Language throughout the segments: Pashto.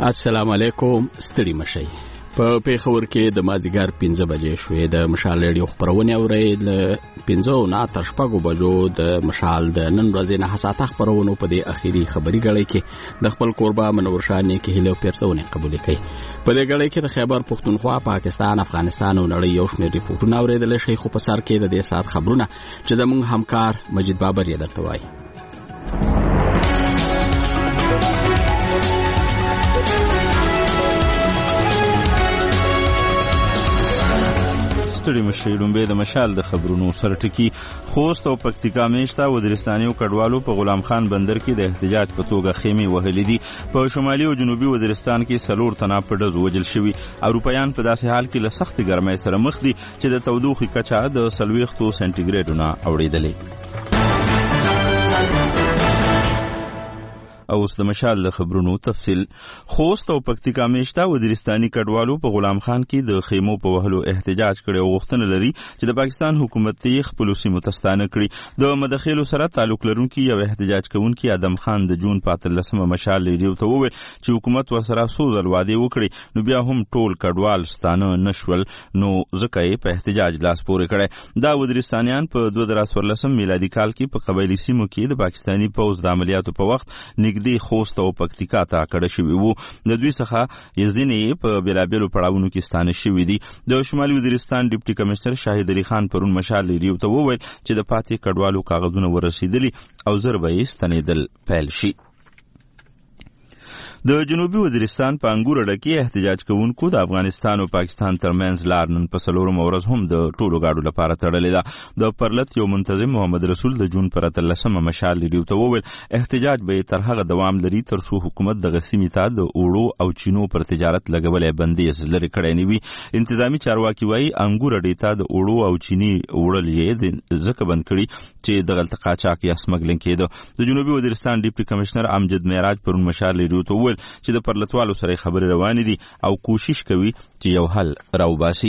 السلام علیکم. ستړي مشئ. په پیښور کې د مازیګر 15 بجې شوې. د مشال ریډیو خبرونه اورئ. ل 15 نه تر 6 بجو د مشال د نن ورځې نه حساسه خبرونه په دې اخیری خبري غړي کې د خپل قربا منور شانې کې هلو پیرسونه قبول کړي. په دې غړي کې د خیبر پختونخوا، پاکستان، افغانستان او نړۍ یو شمېر ریپورتونه اوریدل شي. خو په سر کې د دې سات خبرونه چې زموږ همکار مجید بابر یې درته وایي. ستړي مشئ. لومبې د مشال د خبرونو سره ټکی. خوست او پکتیکا میشته وزیرستاني او کډوالو په غلام خان بندر کې د احتجاج په توګه خیمې وهلې دي. په شمالي او جنوبي وزیرستان کې 4 تنه په ډزو وژل شوي. اروپایان په داسې حال کې له سخت ګرمۍ سره مخ دي چې د تودوخې کچه د 40 سنټیګریډونه اوریدلې. اوس د مشال د خبرونو تفصیل. خوست او پکتیکا میشته وزیرستاني کډوالو په غلام خان کې د خیمو په وهلو احتجاج کړي او غوښتنه لري چې د پاکستان حکومت یې خپل سیمو ته ستانه کړي. د مداخلو سره تعلق لرونکي یو احتجاج کوونکي ادم خان د جون 14 مشال ریډیو ته وویل چې حکومت ورسره سوزل وعده وکړي نو بیا هم ټول کډوال ستانه نشول، نو ځکه یې په احتجاج لاس پورې کړي. دا وزیرستانیان په 2014 میلادي کال کې په قبایلی سیمو کې د پاکستاني پوځ د عملیاتو په وخت نږدې خوست او پکتیکا ته کډه شوي وو. د دوی څخه یزدینې په بیلابیلو پړاوونو کې ستانه شوي دي. د شمالي وزیرستان ډیپټي کمشنر شاهد علي خان پرون مشال ریډیو ته وویل چې د پاتې کډوالو کاغذونه ورسېدلي او ژر به یې ستنېدل پیل شي. د جنوبي وزیرستان په انګور اډه کې احتجاج کوونکو د افغانستان او پاکستان ترمنځ لار نن په 4 ورځ هم د ټولو گاډو لپاره تړلې ده. د پرلط یو منتظم محمد رسول د جون 13 مشال ریډیو ته وویل احتجاج به تر هغه دوام لري تر څو حکومت د غسیمې ته د اوړو او چینو پر تجارت لګولې بندیز لري کړی نه وي. انتظامی چارواکي وایي انګور اډې ته د اوړو او چینی وړل یې ځکه بند کړي چې د غلط قاچاق یا سمګلینګ کېده. د جنوبي وزیرستان ډیپټي کمشنر امجد معراج پرون مشال ریډیو ته وویل چې د پرلطوالو سره خبرې روانې دي او کوشش کوي چې یو حل راوباسي.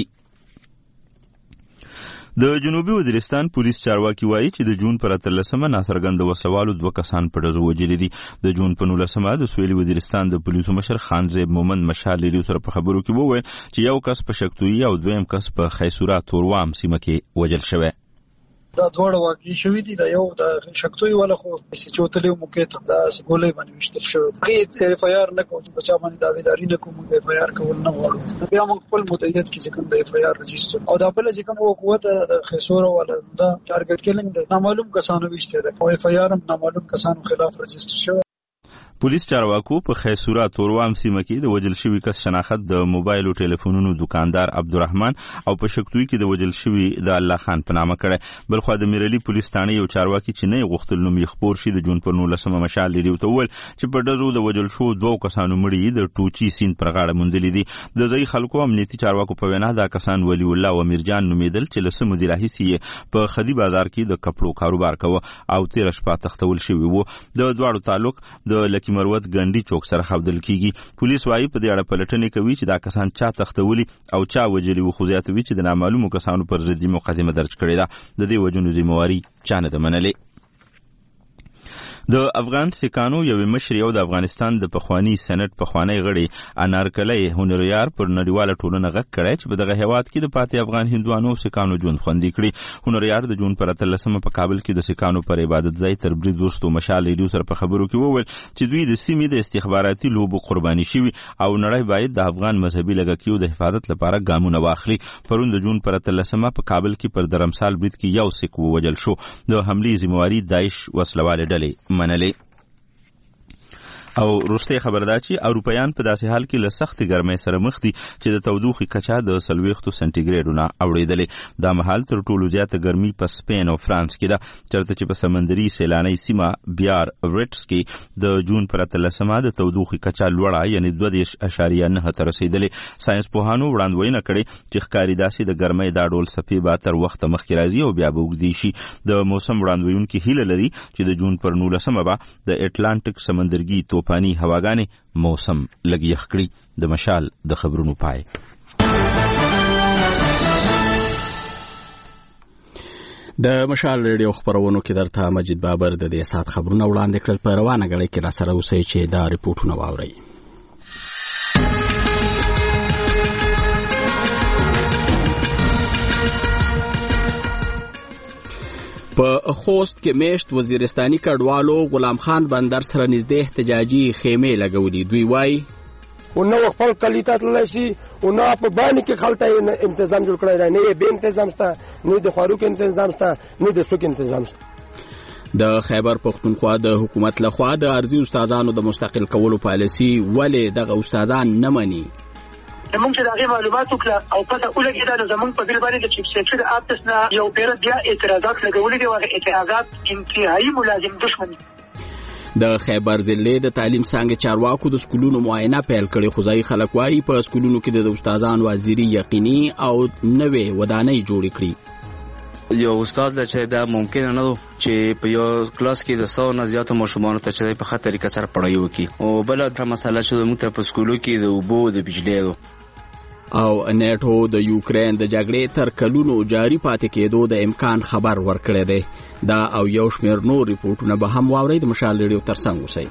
د جنوبي وزیرستان پولیس چارواکي وایي چې د جون 13 ناڅرګند وسلوالو 2 کسان په ډزو وژلي دي. د جون 19 د سویلي وزیرستان د پولیسو مشر خان زیب مومند مشال ریډیو سره په خبرو کې وویل چې یو کس په شکتویي او دویم کس په خیسورا توروام سیمه کې وژل شوی. دا دواړه واقعي شوي دي. دا یو د شکتوي ولا خو چوتلې موقع ته دا ګولې باندې وشتل شوی. هغه اف آی آر نه کوم چې بچا باندې داویداری نه کوم، اف آی آر کول نه غواړو. بیا موږ خپل متعهد کې کوم د اف آی آر رجسټر او دا بل چې کوم قوت د خیسوره ولا دا ټارګټ کیلینګ د نامعلوم کسانو وشته ده او اف آی آر هم نامعلوم کسانو خلاف رجسټر شوی. پولیس چارواکو په خیسورا توروام سیمه کې د وژل شوي کس شناخت د موبایل او ټلیفونونو دکاندار عبدالرحمن او په شکتوي کې د وژل شوي د الله خان په نامه کړی. بلخوا د میرلی پولیس ثانه یو چارواکي چې نه غوښتل نوم یې خپور شي د جون 19 مشال ریډیو ته وویل چې په ډزو د وژل شو 2 کسانو مړي د ټوچي سیند پر غاړه موندلي دي. د ځای خلکو امنیتي چارواکو په وینا دا کسان ولی الله او امیرجان نومیدل چې له سمو د راهیسي په خدي بازار کې د کپړو کاروبار کوه او 13 شپه تختول شوی وو. د دواړو تعلق د لکی مروت ګنډي چوک سره خبدل کیږي. پولیس وايي په دې اړه پلټنې کوي چې دا کسان چا تختولي او چا وجلي وو، خو زیاتوي چې د نامعلومو کسانو پر ضد مقدمه درج کړې ده. د دې وجونو ذمہواری چا نه ده منلې. د افغان سیکانو یو مشر یو د افغانستان د پخوانی سېنات پخوانی غړي انارکلی هنریار پر نړیواله ټولنه غږ کړی چې په دغه هیواد کې د پاتې افغان هندوانو سیکانو ژوند خوندي کړي. هنریار د جون 13 په کابل کې د سیکانو پر عبادت ځای تر برید وروسته مشال ریډیو سره په خبرو کې وویل چې دوی د سیمې د استخباراتي لوبو قرباني شوي او نړۍ باید د افغان مذهبي لږکیو د حفاظت لپاره ګامونه واخلي. پرون د جون 13 په کابل کې پر درمسال برید کې یو سیک ووژل شو. د حملې ذمہواری داعش وسلوالې ډلې منلې. او وروستۍ خبر دا چې اروپایان په داسې حال کې له سختې ګرمۍ سره مخ دي چې د تودوخې کچه د 40 سنټیګریډونه اوریدلې. دا مهال تر ټولو زیاته ګرمي په سپین او فرانس کې ده، چېرته چې په سمندري سیلانۍ سیمه بیار ریټس کې د جون 13 د تودوخې کچه لوړه یعنی 2.9 ته رسېدلې. ساينس پوهانو وړاندوینه کړې چې ښکاري داسې د ګرمۍ دا ډول څپې به تر وخته مخکې راځي او بیا به اوږدې شي. د موسم وړاندوینونکي هیله لري چې د جون پر 19 به د اټلانټیک سمندرګي پانی هواګانې موسم لږ یخ کړي. د مشال د خبرونو پای. د مشال ریډیو خبرونو کې درته مجید بابر د دې سات خبرونه وړاندې کړل. په روانه غړي کې را سره اوسئ چې دا ریپورتونه واورئ. په خوست کې میشت وزیرستاني کډوالو غلام خان بندر سره نږدې احتجاجي خیمې لګولې. دوی وایي ونه خپل کلیتات لشي ونه په باندې کې خلته انتظام جوړ کړی نه به انتظام شته نه د خوراک انتظام شته نه د شوک انتظام شته. د خیبر پختونخوا د حکومت لخوا د ارضي استادانو د مستقل کولو پالیسي ولې دغه استادان نه مني؟ زمونږ چې دغه معلومات وکړه او پته ولګېده نو زمونږ په بل باندې د چیف سیکرټري د آفس نه یو پیر بیا اعتراضات لګولي دي. هغه اعتراضات انتهایی ملازم دشمن. د خیبر ضلع د تعلیم څانګې چارواکو د سکولونو معاینه پیل کړې، خو ځایي خلک وایي په سکولونو کې د استادانو حاضري یقیني او نوې ودانۍ جوړې کړي. یو استاد چې دا ممکن نه و چې په یو کلاس کې د 100 نه زیاتو ماشومانو ته چې په خاطر طریقه سره پړای وکي او بل دا مسله چې موږ ته په سکولو کې د اوبو د بجلی او نیټو د یوکرين د جګړې تر کلونو جاری پاتې کېدو د امکان خبر ورکړی دی. دا او یو شمېر نور ریپورټونه به هم واورئ. د مشال ریډیو ترڅنګ اوسئ.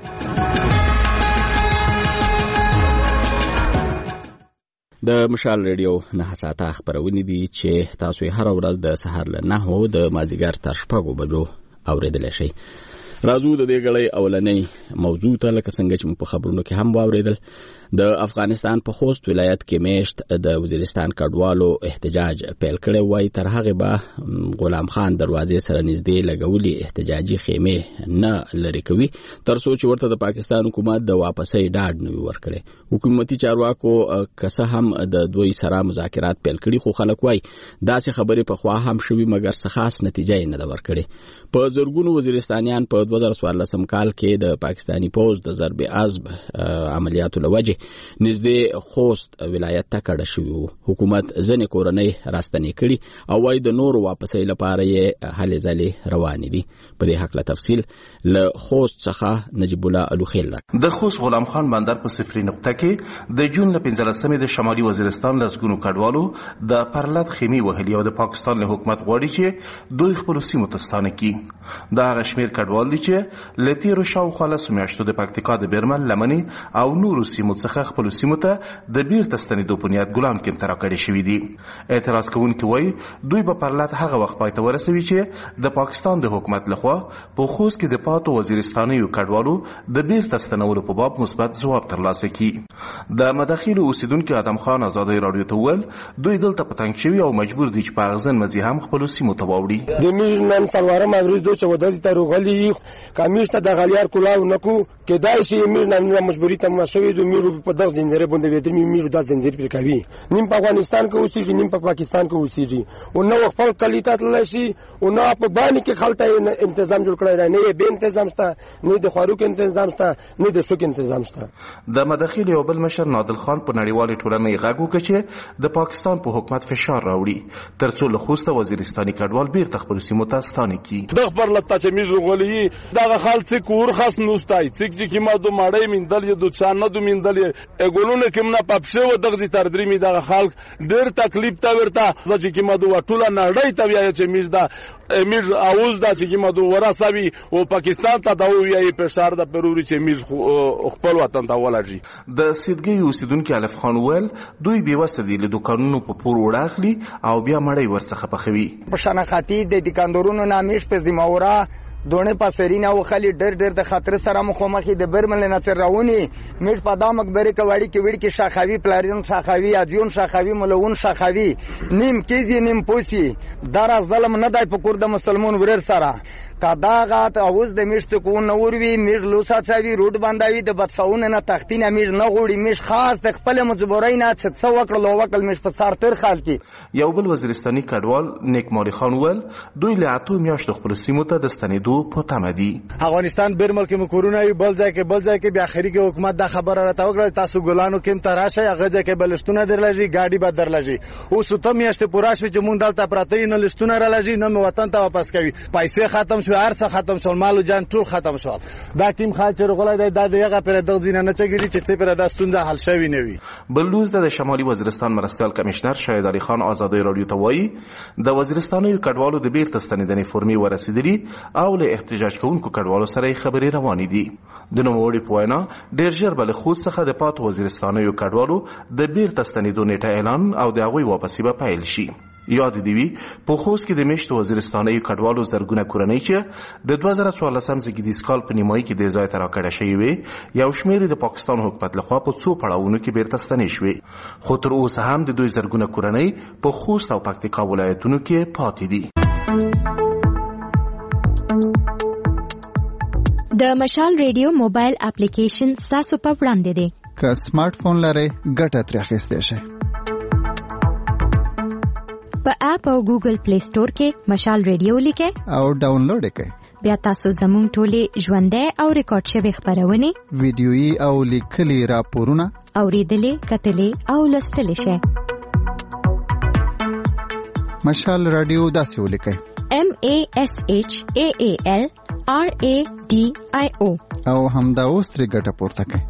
د مشال ریډیو 9 ساعته خبرونه دي چې تاسو هر ورځ د سحر له 9 د مازیګر تر 6 بجو اوریدل شي. راځو د دې غړې اولنۍ موضوع ته لکه څنګه چې په خبرونو کې هم واوریدل. د افغانستان په خوست ولایت کې میشت د وزیرستان کډوالو احتجاج پیل کړی وای. تر هغه به غلام خان دروازې سره نږدې لګولي احتجاجي خیمې نه لري کوي تر څو چې ورته د پاکستان حکومت د واپسۍ ډاډ نه ورکړي. حکومتي چارواکو که هم د دوی سره مذاکرات پیل کړي، خو خلک وای داسې خبرې په خوا هم شوي مګر څه خاص نتیجه نه ده ورکړي. په زرګونو وزیرستانیان په 2014 کال کې د پاکستانی پوز د ضرب عضب عملیاتو لوجه نږدې خوست ولایت ته کډه شوی. حکومت ځنې کورنۍ راستنې کړي او وايي د نورو واپسۍ لپاره یې هلې ځلې روانې دي. په دې حق له تفصیل له خوست څخه نجیب الله الوخیل. د خوست غلام خان بندر په صفري نقطه کې د جون له 15مې د شمالي وزیرستان لسګونو کډوالو د پرلط خیمې وهلي او د پاکستان له حکومت غواړي چې دوی خپل سیمو ته ستانه کړي. دا هغه شمېر کډوال دي چې له تېرو شاوخوا لسو میاشتو د پکتیکا د بیرمل، لمنې او نورو سیمو څخه خپل سیمو ته د بیرته ستنېدو په نیت ګلان کې تراکړې شوي دي. اعتراض کوونکي وایي دوی به پرلط هغه وخت پای ته ورسوي چې د پاکستان د حکومت لخوا په خوست کې د پاتو وزیرستانیو کډوالو د بیرته ستنولو په باب مثبت ځواب ترلاسه کړي. د مداخلو اوسیدونکي ادم خان ازادۍ راډیو ته وویل دوی دلته په تنګ شوي او مجبور دي چې په اغزن مزي هم خپل سیمو ته واوړي. د میژ نن پرواره مغرب دوه چودل ته روغلي کمیشته د غلیار کولاو نکو کېدای شي میژ نن مجبوری ته مشوي د میژ په دغه زنجیر باندې ویتر میژ د زنجیر پر کوي. نیم په افغانستان کې اوسېږي، نیم په پاکستان کې اوسېږي او نو خپل کلیتات لشي او نو په باندې کې خلته انتظام جوړ کړی نه به انتظام شته نه د خوراک انتظام شته نه د شوک انتظام شته. د مداخل یو بل مشر نادل خان په نړیوالې ټولنې غږ وکړ چې د پاکستان په حکومت فشار راوړي ترڅو له خوسته وزیرستاني کډوال بیرته خپل سیمو ته ستانه کړي. د خبر لته چې میژ غولي دغه خال څه کور خاص نوستای څه چې ما دو ماړې میندل یو د چانه دو میندل اګولونه کوم نه پپشه و دغه تر درې می دغه خلک ډېر تکلیف تا ورته چې ما دو ټوله نړۍ ته ویای چې میژ دا میژ اوز دا چې ما دو ورسوي او پاکستان ته دا ویای په شار د پروري چې میژ خپل وطن ته ولري. د سیدګي اوسیدونکو الف خان ول دوی بیوسه دي له دوکانونو په پور وړاخلي او بیا مړی ورڅخه پخوي. په شناختی د دکاندارونو نامیش په زموره دونه پاسرینه او خلی ډېر د خطر سره مخامخې د برمل نه تر راونی میټ په دام مقبره کې وړي کې وړي کې شاخوي پلارین شاخوي اجیون شاخوي ملون شاخوي نیم کېږي نیم پوسی در ظلم نه دای په کور د مسلمان ورر سره کداغات اوس د میشت کو نوروي میژ لوسا چاوي روډ باندې د بدساونه نه تختینه میژ نه غوړي میژ خاص د خپل مجبورای نه څه وکړلو وکړ میژ په سار تر خال کې. یو بل وزیرستاني کډوال نیک مالي خان ول دوی له اتو میاشتو خپل سیمو ته د ستنېدو په تمه دي. افغانستان بیرمل کې مکورونه یو بل ځای کې بیا اخري کې حکومت د خبره راته وکړه تاسو ګلانو کې تراشه هغه ځای کې بلشتونه درلږي گاډي به درلږي اوس ته میاشتې پوره شوه چې مونږ دلته پراته نه لستونه رالږي نه وطن ته واپس کوي پیسې ختم شو ارڅ ختم شول مالو جان ټول ختم شول. دا ټیم خال چې غولای د دغه پر د ځینې نه چګری چې څه پر د ستونزه حل شوی نه وي. بلوز د شمالي وزیرستان مرستیال کمشنر شاهد علي خان آزادۍ راډیو ته وایي د وزیرستاني کډوالو د بیرته ستنېدنې فورمې ورسېدلي او له احتجاج کوونکو کډوالو سره خبرې روانې دي. د نوموړي په وینا ډېر ژر به له خوست څخه د پاتو وزیرستاني کډوالو د بیرته ستنېدو نیټه اعلان او د هغوی واپسي به پیل شي. یاد دی وی په خوست کې د میشتو وزیرستاني کډوالو زرګونه کورنۍ چې د 2014 زیږدیز کال په نیمایي کې د ځای تر راکړه شوی وي یو شمېر د پاکستان حکومت لخوا په څو پړاوونو کې بیرته ستنې شوې خو تر اوسه هم د دوی زرګونه کورنۍ په خوست او پکتیکا ولایتونو کې پاتې دي. د مشال ریډیو موبایل اپلیکیشن تاسو په وړاندې دی. که سمارټ فون لرئ ګټه ترې اخیستی شئ. په اپ او ګوګل پلی سٹور کې مشال ریډیو لیکئ او ډاونلوډ کړئ. بیا تاسو زموږ ټولې ژوندۍ او ریکارډ شوې خبرونه ویډیويي او لیکلي راپورونه اوریدلې کتلې او لوستلې شئ. مشال رادیو داسې ولیکئ MASHAAL RADIO او همدا اوس ترې ګټه پورته کړئ.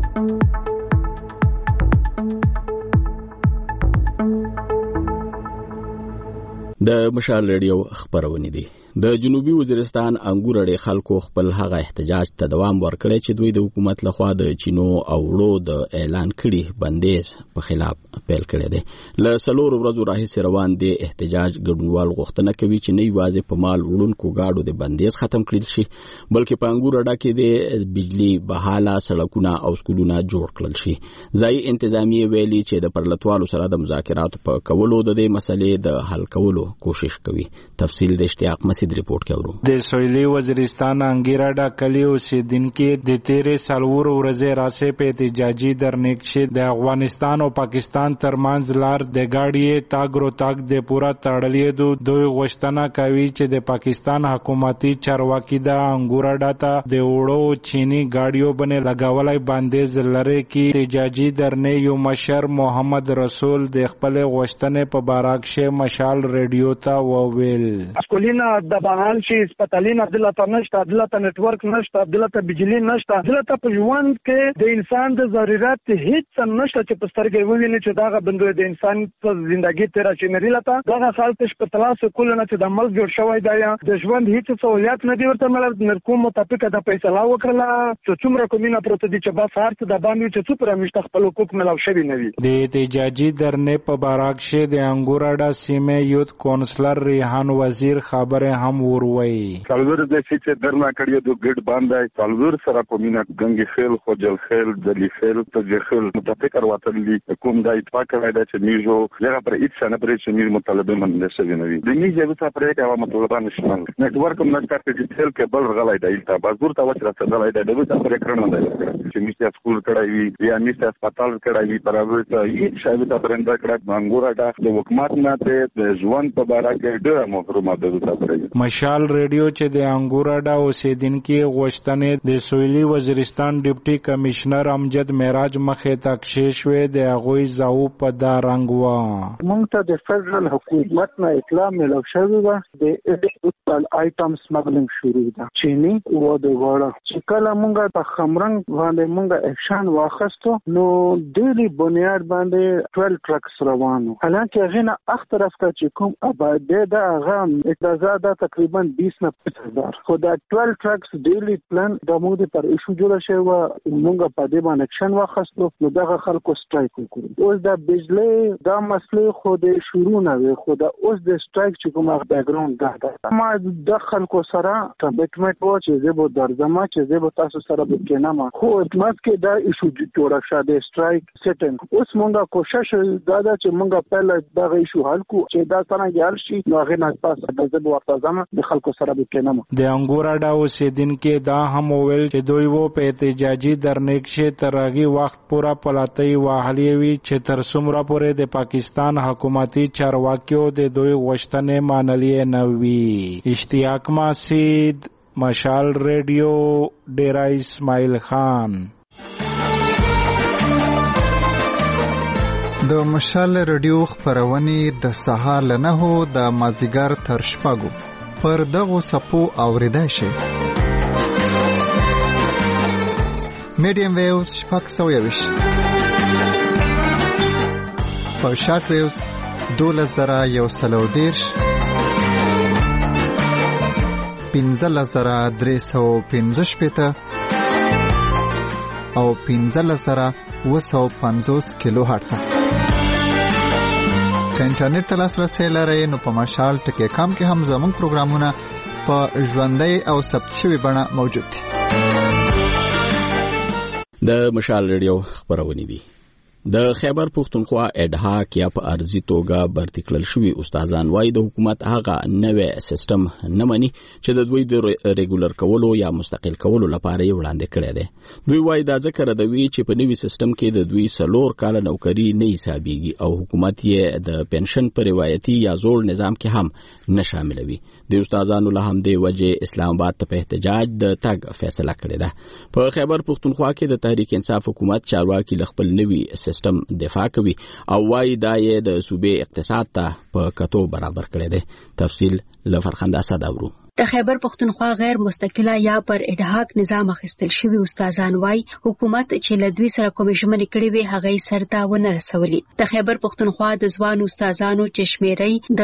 د مشال ریډیو خبرونه دي. د جنوبي وزیرستان انګور خلکو خپل هغه احتجاج ته دوام ورکړی چې دوی د حکومت لخوا د چینو او وړو د اعلان کړي بندیز په خلاف پیل کړی دی. له 4 ورځو راهیسې روان دی احتجاج ګډونوال غوښتنه کوي چې نه یوازې په مال وړونکو گاډو د بندیز ختم کړل شي بلکې په انګور اډه کې د بجلی بحاله سړکونه او سکولونه جوړ کړل شي. ځای انتظامیه ویلي چې د پرلتوالو سره د مذاکراتو په کولو د دې مسلې د حل کولو کوشش کوي. تفصیل د اشتیاق مسعود رپورټ کوي. د سویلي وزیرستان انګیراډا کلی اوسیدونکو د 13 سالور ورځې راسه په احتجاجي درنښت د افغانستان او پاکستان ترمنځ لار د گاډي تاګرو تاګ د پورا تړلې دوی غوښتنه کوي چې د پاکستان حکومتي چارواکي د انګیراډا ته د وړو چینی گاډیو باندې لګاولای بندیز لري کې احتجاجي درنې یو مشر محمد رسول د خپل غوښتنې په بارکشه مشال ریډیو ته وویل اسکولینا د بهال شي سپټالینا دلته نشته دلته نتورک نشته دلته بجلی نشته دلته په ژوند کې د انسان د ضرورت هیڅ نشته چې په سترګې وویني چې دا بندوي د انسان په ژوندۍ تیر شي نه لته دا خالص په تلاش کول نه چې د عمل جوړ شوی دی د ژوند هیڅ سہولیت نه دی ورته مل نرکوم مطابق د فیصله وکړه چې څومره کومینه پروت دي چې بس هرڅ د باندې چې څومره مشت خپل حقوق ملو شوی نه وي. د احتجاجي درنې په بارکشه د انګوراډا سیمه یوت کونسلر ریحان وزیر خبره هم وروي. څلور د چې درنا کړی د ګډ باندې څلور سره په مینا ګنګي خیل خوجل خیل دلی خیل ته خیل متفق وروتلی کوم د اتفاق کړی دا چې میجو لږه پر هیڅ نه پرې چې میز مطالبه منل شوی نه وي. د میجو څخه پرې کومه مطالبه نشمن نتورک هم نشته چې تل کې بل غلای دی تا بازور ته وچ راځي غلای دی دغه څخه پرې کړنه دی چې میسته سکول کړای وي یا میسته هسپتال کړای وي پرابر ته هیڅ شاید ته پرنده کړه انګوراډا د حکومت نه ته ژوند په باره کې ډېر محرومه ده. مشال ریډیو چې د انګوراډا اوسیدونکو غوښتنې د سویلي وزیرستان ډیپټي کمشنر امجد معراج مخې ته کښېښوې د هغوی ځاو په دا رنګ و. موږ ته د فدرال حکومت نه اطلاع ملو شوې وه د ایلیګل آیټم سمګلینګ شروع ده چینی و د غوړه چې کله موږ په خمرنګ باندې موږ اکشن واخیستو نو ډیلی بنیاد باندې 12 ټرکس روانو حالانکه هغه نه اخ طرف ته چې کوم آباده ده هغه اجازه ده تقریبا 20 نه 50,000 خو دا 12 ټرکس ډیلی پلان د موږ پر ایشو جوړ شوی و موږ په دې باندې اکشن واخیستو نو دغه خلکو سټرایک وکړو. اوس د بجلی دا مسله خو د شروع نه وي خو دا اوس د سټرایک چې کومه بیک ګراوند ده ما د خلکو سره کمټمنټ و چې زه به درځم چې زه به تاسو سره به کېنم خو اتمات کې دا ایشو جوړ شوه د سټرایک سیټن. اوس موږ کوشش دا ده چې موږ په دغه ایشو حل کو چې دا څنګه حل شي نو هغه نه پاس د زه به ورته ځم د خلکو سره به کېنم. د انګوراډا اوسیدونکو دا هم وویل چې دوی و په احتجاجي درنښت تر هغه وخت پورا پلاتۍ وهلې وي چې تر څومره پورې د پاکستان حکومتي چارواکیو د دوی غوښتنې منلې نه وي. اشتیاق مسعود مشال ریډیو ډیرا اسماعیل خان. د مشال ریډیو خبرونه د سهار له 9 د مازیګر تر شپږو پر دغه سپو اوریدای شي. میډیم ویوز شپږ سوه ویش په شارټ ویوز 12,130 15,315 او 15,950 کیلو هرتز. که انټرنیټ ته لاسرسی لرئ نو په مشال ټکی.com کې هم زموږ پروګرامونه په ژوندۍ او ثبت شوي بڼه موجود دي. د مشال ریډیو خبرونه دي. د خیبر پښتونخوا اډهاک یا په ارزي توګه برتي کړل شوی استادان وايي د حکومت هغه نوې سیستم نه مني چې د دوی د ریګولر کولو یا مستقل کولو لپاره یې وړاندې کړی دی. دوی وايي دا ذکر دوی چې په نوې سیستم کې د دوی 4 کال نوکری نه حسابيږي او حکومت یې د پنشن پر روایتي یا زوړ نظام کې هم نه شاملوي. د استادانو له همدې وجه اسلام آباد ته په احتجاج د تګ فیصله کړې ده. په خیبر پښتونخوا کې د تحریک انصاف حکومت چارواکي خپل نوې سیستم دفاع کوي او وايي دا یې د صوبې اقتصاد ته په کتو برابر کړی دی. تفصیل لفرخنده اسد اورو. د خیبر پښتونخوا غیر مستقله یا پر اډهاک نظام اخیستل شوی استادان وايي حکومت چې له دوی سره کومې ژمنې کړې وي هغه یې سرته ونه رسولي. د خیبر پښتونخوا د ځوان استادانو چې شمیرې د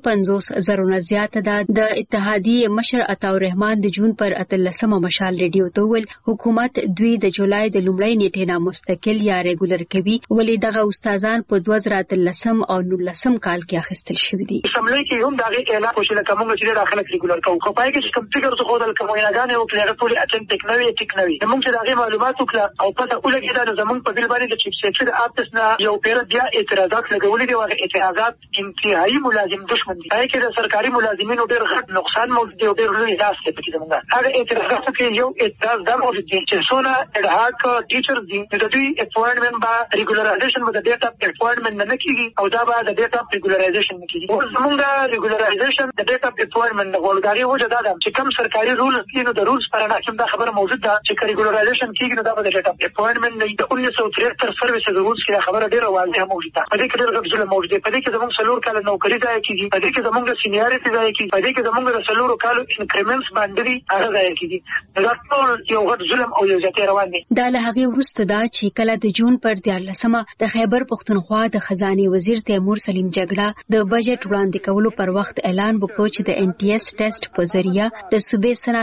58,000 نه زیات ده. د اتحادیې مشر عطاالرحمن د جون پر 13 مشال ریډیو ته ویل حکومت دوی د جولای د لومړۍ نیټې نه مستقل یا ریګولر کوي ولې دغه استادان په 2013 او 19 کال کې اخیستل شوی دي. سملې کې هم دغه اعلان کوشش کوم چې داخله ریګولر کوي خو پای کې چې کوم فکر څه خدای کومیناګانې او کلیګ ټولې اټن ټیکنوي موږ چې دغه معلومات وکړه او پته ولګي دا زمونږ په بل باندې چې سیکټر اپس نه یو پیر بیا اعتراضات لګولې دي او اعتراضات انتهایی ملازم دشمن دي. پای کې د سرکاري ملازمینو ډېر غټ نقصان موجود دی او ډېر لوی لاس کې پکې زمونږ هغه اعتراضات کې یو اعتراض دا موجود دی چې څونه اډهاک ټیچر دي د دوی اپوینټمنت با ریګولرایزیشن د ډیټا اپوینټمنت نه کیږي او دا به د ډیټا ریګولرایزیشن نه کیږي. او زمونږ ریګولرایزیشن د ډیټا اپوینټمنت غوړګاری وجه دا چې کوم سرکاري رولز دي نو د رولز پر اساس دا خبره موجود ده چې ریګولرایزیشن کیږي نو دا به د ډیټا اپوینټمنت نه د 1973 سرویسز رولز کې خبره ډیره واضحه موجوده ده. په دې کې ډېر غټ ظلم موجود دی. په دې کې زموږ 4 کال نوکری ځای کیږي. په دې کې زموږ سینیاریټي ځای کیږي. په دې کې زموږ 4 کال انکریمنټس باندې هغه ځای کیږي. دا ټول یو غټ ظلم او یو ځای روان دي. دا له هغه وروسته دا چې کله د جون پر 13 د خیبر پښتونخوا د خزانه وزیر تیمور سلیم جګړه د بجټ وړاندې کولو پر وخت اعلان وکړ چې د ان ټي اس ټیسټ په ذریعہ د صوبې سره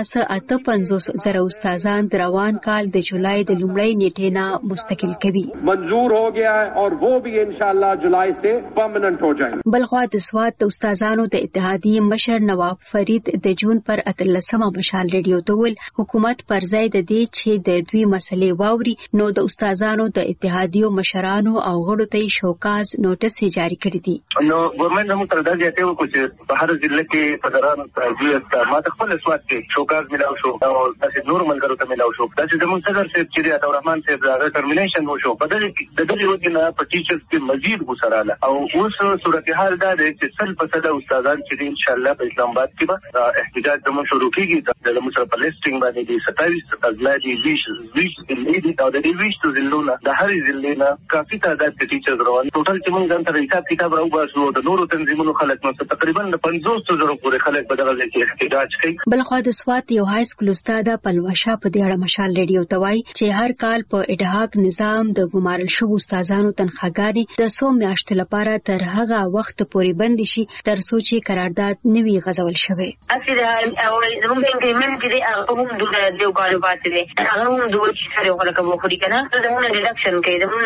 58,000 استادان د روان کال د جولای د لومړۍ نیټې نه مستقل کوي. منظور हो गया है और वो भी इंशाल्लाह जुलाई से परमानेंट हो जाएंगे. بلخوا د سواد د استادانو د اتحادیې مشر نواب فرید د جون پر 13 مشال ریډیو ته ویل حکومت پر ځای د دې چې د دوی مسلې واوري نو د استادانو د اتحادیو مشرانو او غړو ته شوکاز نوټس جاری کړی دي. نو ګورنمنت هم تر دا ځای ته وکړي چې په هر ضلع کې فدرال ترجیح ما خپل سواد کې شوکاز ملاو شو او تاسو نور ملګرو ته ملاو شو. دا چې زموږ صدر صاحب چې عطاالرحمن صاحب راغی ټرمینیشن وشو په دې د دې وجنه په ټیچرز کې مزید وسراله او اوس صورتحال دا دی چې 100% استادان چې ان شاء الله په اسلام آباد کې به احتجاج زموږ شروع کیږي. د موږ په لیسټینګ باندې دي 27 ازلاجي 20 ضلعي دي او د دې 20 ضلعونو د هر ضلع نه کافي تعداد د ټیچرز روان ټوټل چې موږ ځان ته حساب کتاب راوباسو د نورو تنظیمونو خلک نو تقریبا 50,000 پورې خلک په دغه ځای کې احتجاج کوي. بلخوا د سوات یو های سکول استاد پلوشا په دې اړه مشال ریډیو ته وایي چې هر کال په اډهاک نظام د ګمارل شوو استادانو تنخواګانې د 100 میاشتو لپاره تر هغه وخت پورې بند شي تر څو چې قرارداد نوي غځول شوی. اصل او زموږ انګریمنت کې هغه هم د یو کال پاتې دی هغه هم د وچ سره وکړه کوم خوري کنه زموږ ډیډکشن کوي زموږ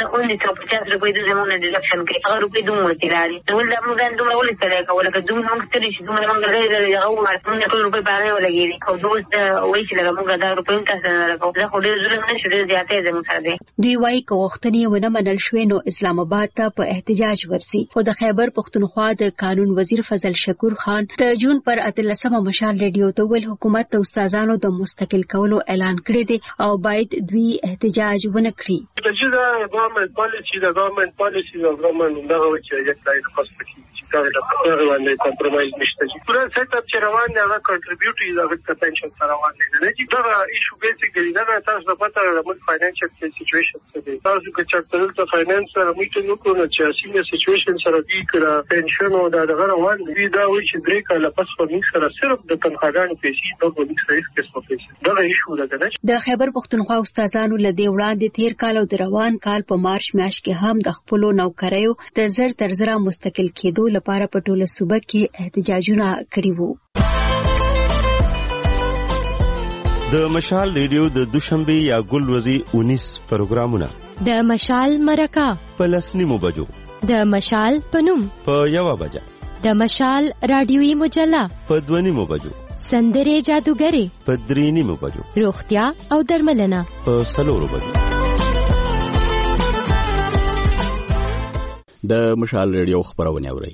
50 روپۍ د زموږ ډیډکشن کوي هغه روپۍ دومره تیراري نو دا موږ دومره ولې تلای کوله که دومره موږ ترې شي دومره موږ غیر هغه ورته ټول روپۍ باندې ولګېږي او دوی وایي چې موږ دا روپۍ تاسو نه راکو دا خو ډېر ظلم نه شي ډېر زیاتې زموږ سره دی. دوی وایي که غوښتنې ونه منل شوې نو اسلام آباد ته په احتجاج ورسي. خو د خیبر پښتونخوا د قانون وزیر فضل شکور خان د جون پر 13 مشال ریډیو ته ویل حکومت د استادانو د مستقل کولو اعلان کړی دی او باید دوی احتجاج ونه کړي. د ګورنمنت پالیسي د ګورنمنت دغه چې یک ځای خاص پکې دا باندې کمپرمایز نشته چې پورا سیټ اپ چې روان دی هغه کنټریبیوټ دی هغه د پنشن سره روان دی نه چې دا ایشو بیسیکلی دا تاسو د پته د فاینانشل سچويشن څه دی تاسو کې چې د فاینانس سره میټینګ وکړو چې اسینه سچويشن سره دی کړه پنشن او دا روان دی دا وایي چې درې کاله پس په موږ سره صرف د تنخواګانو پیسې د پولیس سره هیڅ قسمه پیسې دا ایشو ده کنه. د خیبر پښتونخوا استادانو له دې وړاندې تیر کال او د روان کال په مارچ میاشت کې هم د خپل نوکریو د زر تر زر مستقل کېدو لپاره په ټوله صوبه کې احتجاجونه کړي وو. د مشال ریډیو د دوشنبه یا ګل ورځې 19 پروګرامونه د مشال مرکه په 9:30 بجو د مشال پنوم په 1 بجه، د مشال رادیویی مجله په 2 بجو، سندرې جادوګرې په 3 بجو، روغتیا او درملنه په 4 بجو. د مشال ریډیو خبرونه اوري.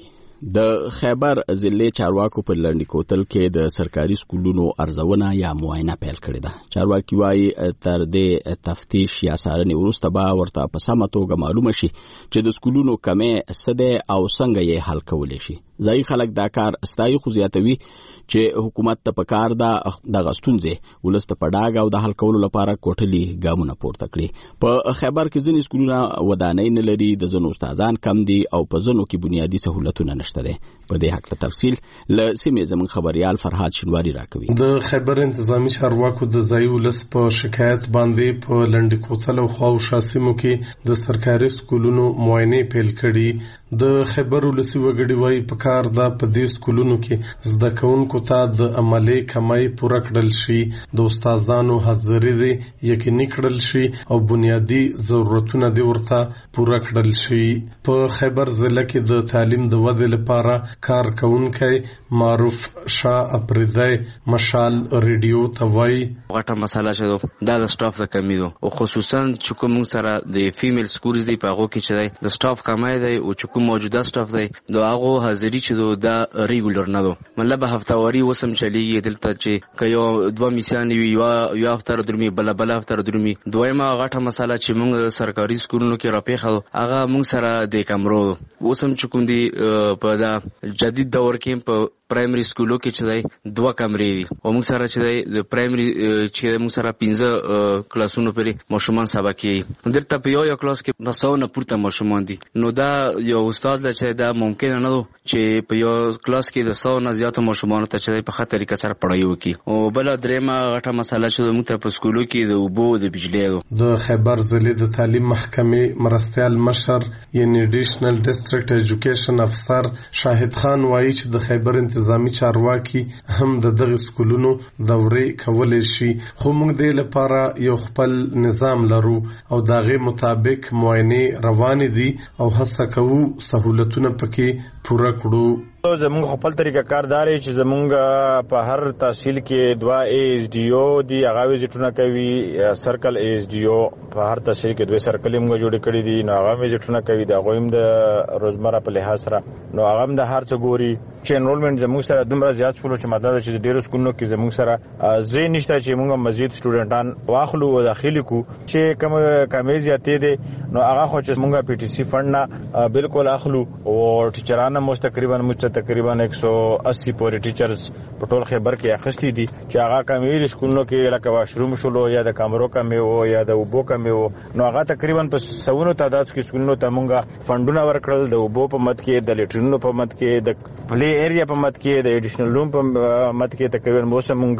د خیبر ضلع چارواکو په لنډی کوتل کې د سرکاري سکولونو ارزونه یا معاینه پیل کړې ده. چارواکي وايي تر دې تفتیش یا څارنې وروسته به ورته په سمه توګه معلومه شي چې د سکولونو کمې څه دی او څنګه یې حل کولی شي. ځایي خلک دا کار ستایي، خو زیاتوي چې حکومت ته پکار ده دغه ستونزې ولس ته په ډاګه او د حل کولو لپاره کوټلي ګامونه پورته کړي. په خیبر کې ځینې سکولونه ودانۍ نه لري، د ځینو استادان کم دي او په ځینو کې بنیادي سهولتونه نشته دي. په دې حق له تفصیل له سیمې زموږ خبريال فرهاد شینواری راکوي. د خیبر انتظامی چارواکو د ځایي ولس په شکایت باندې په لنډی کوتل او خواوشا سیمو کې د سرکاري سکولونو معاینې پیل کړي. د خیبر ولسي وګړي وايي په کار ده په دې سکولونو کې زده کوونکو ته د عملي کمای پوره کړل شي، د استادانو حاضري دي یقیني کړل شي او بنیادی ضرورتونه دي ورته پوره کړل شي. په خیبر ضلع کې د تعلیم د ودې لپاره کار کوونکی معروف شاه اپریدای مشال ریډیو ته وایي غټه مسله چې دا د سټاف د کمی دو او خصوصا چې کوم سره د فیمیل سکولز دی په هغه کې چې د سټاف کمای دی او چې کوم موجوده سټاف دی د هغه حاضري چې دا ریګولر نه دو. مطلب هفتواری وسم چلیږي دلته چې کيو 2 میسان وي یو هفته درمي بل هفته درمي. دویمه غټه مسله چې موږ سرکاري سکولونو کې راپېخو هغه موږ سره د کمرو وسم چې کوم دی په دا جدید دور کې په پرایمری سکولو کې چې دی 2 کمرې دي او موږ سره چې دی د پرایمری چې موږ سره 15 کلاسونو پرې ماشومان سبق کوي. درته په یو کلاس کې 900 نه پورته ماشومان دي. نو دا یو استاد چې دا ممکن نه ده چې په یو کلاس کې د 100 نه زیات ماشومان ته چې په خاطر طریقه سره پڑھائی وکړي. او بل درېمه غټه مسله چې موږ ته په سکولو کې د اوبو د بجلی د خیبر ضلع د تعلیم محکمې مرستیال مشر یعنی ایډیشنل ډیسټریکټ ایجوکیشن افسر شاهد خان وایي چې د خیبر انتظامی چارواکي هم د دغه سکولونو دورې کولای شي، خو موږ د لپاره یو خپل نظام لرو او دغه مطابق معاینه روان دي او هڅه کوو سہولتونه پکې پوره کړو. زمونږ خپل طریقه کاردار چې زمونږ په هر تحصیل کې 2 ASDO دی هغه وزټونه کوي. سرکل ASDO په هر تحصیل کې 2 سرکل موږ جوړ کړی دي، نو هغه وزټونه کوي. دا غویم د روزمره په لحاظ سره نو هغه د هر څه ګوري چې انرولمنت زموږ سره دومره زیات شول چې مطلب چې ډیرو سکولونو کې زموږ سره زی نشته چې موږ مزید سټوډنټان واخلو او داخلي کو چې کوم کمې زیاتې دي. نو هغه خو چې موږ PTC فند نه بالکل اخلو او ټیچرانو مو تقریبا 180 پورې ټیچرز په ټول خیبر کې اخستي دي چې هغه کمې سکولونو کې لکه واشروم شولو یا د کمرو کمې او یا د اوبو کمې او نو هغه تقریبا په سونو تعداد کې سکولونو ته موږ فندونه ورکړل. د اوبو په مت کې، د لیټرینو په مت کې، د پلی ایریا په مت کې، د ایډیشنل روم په مت کې تقریبا موږ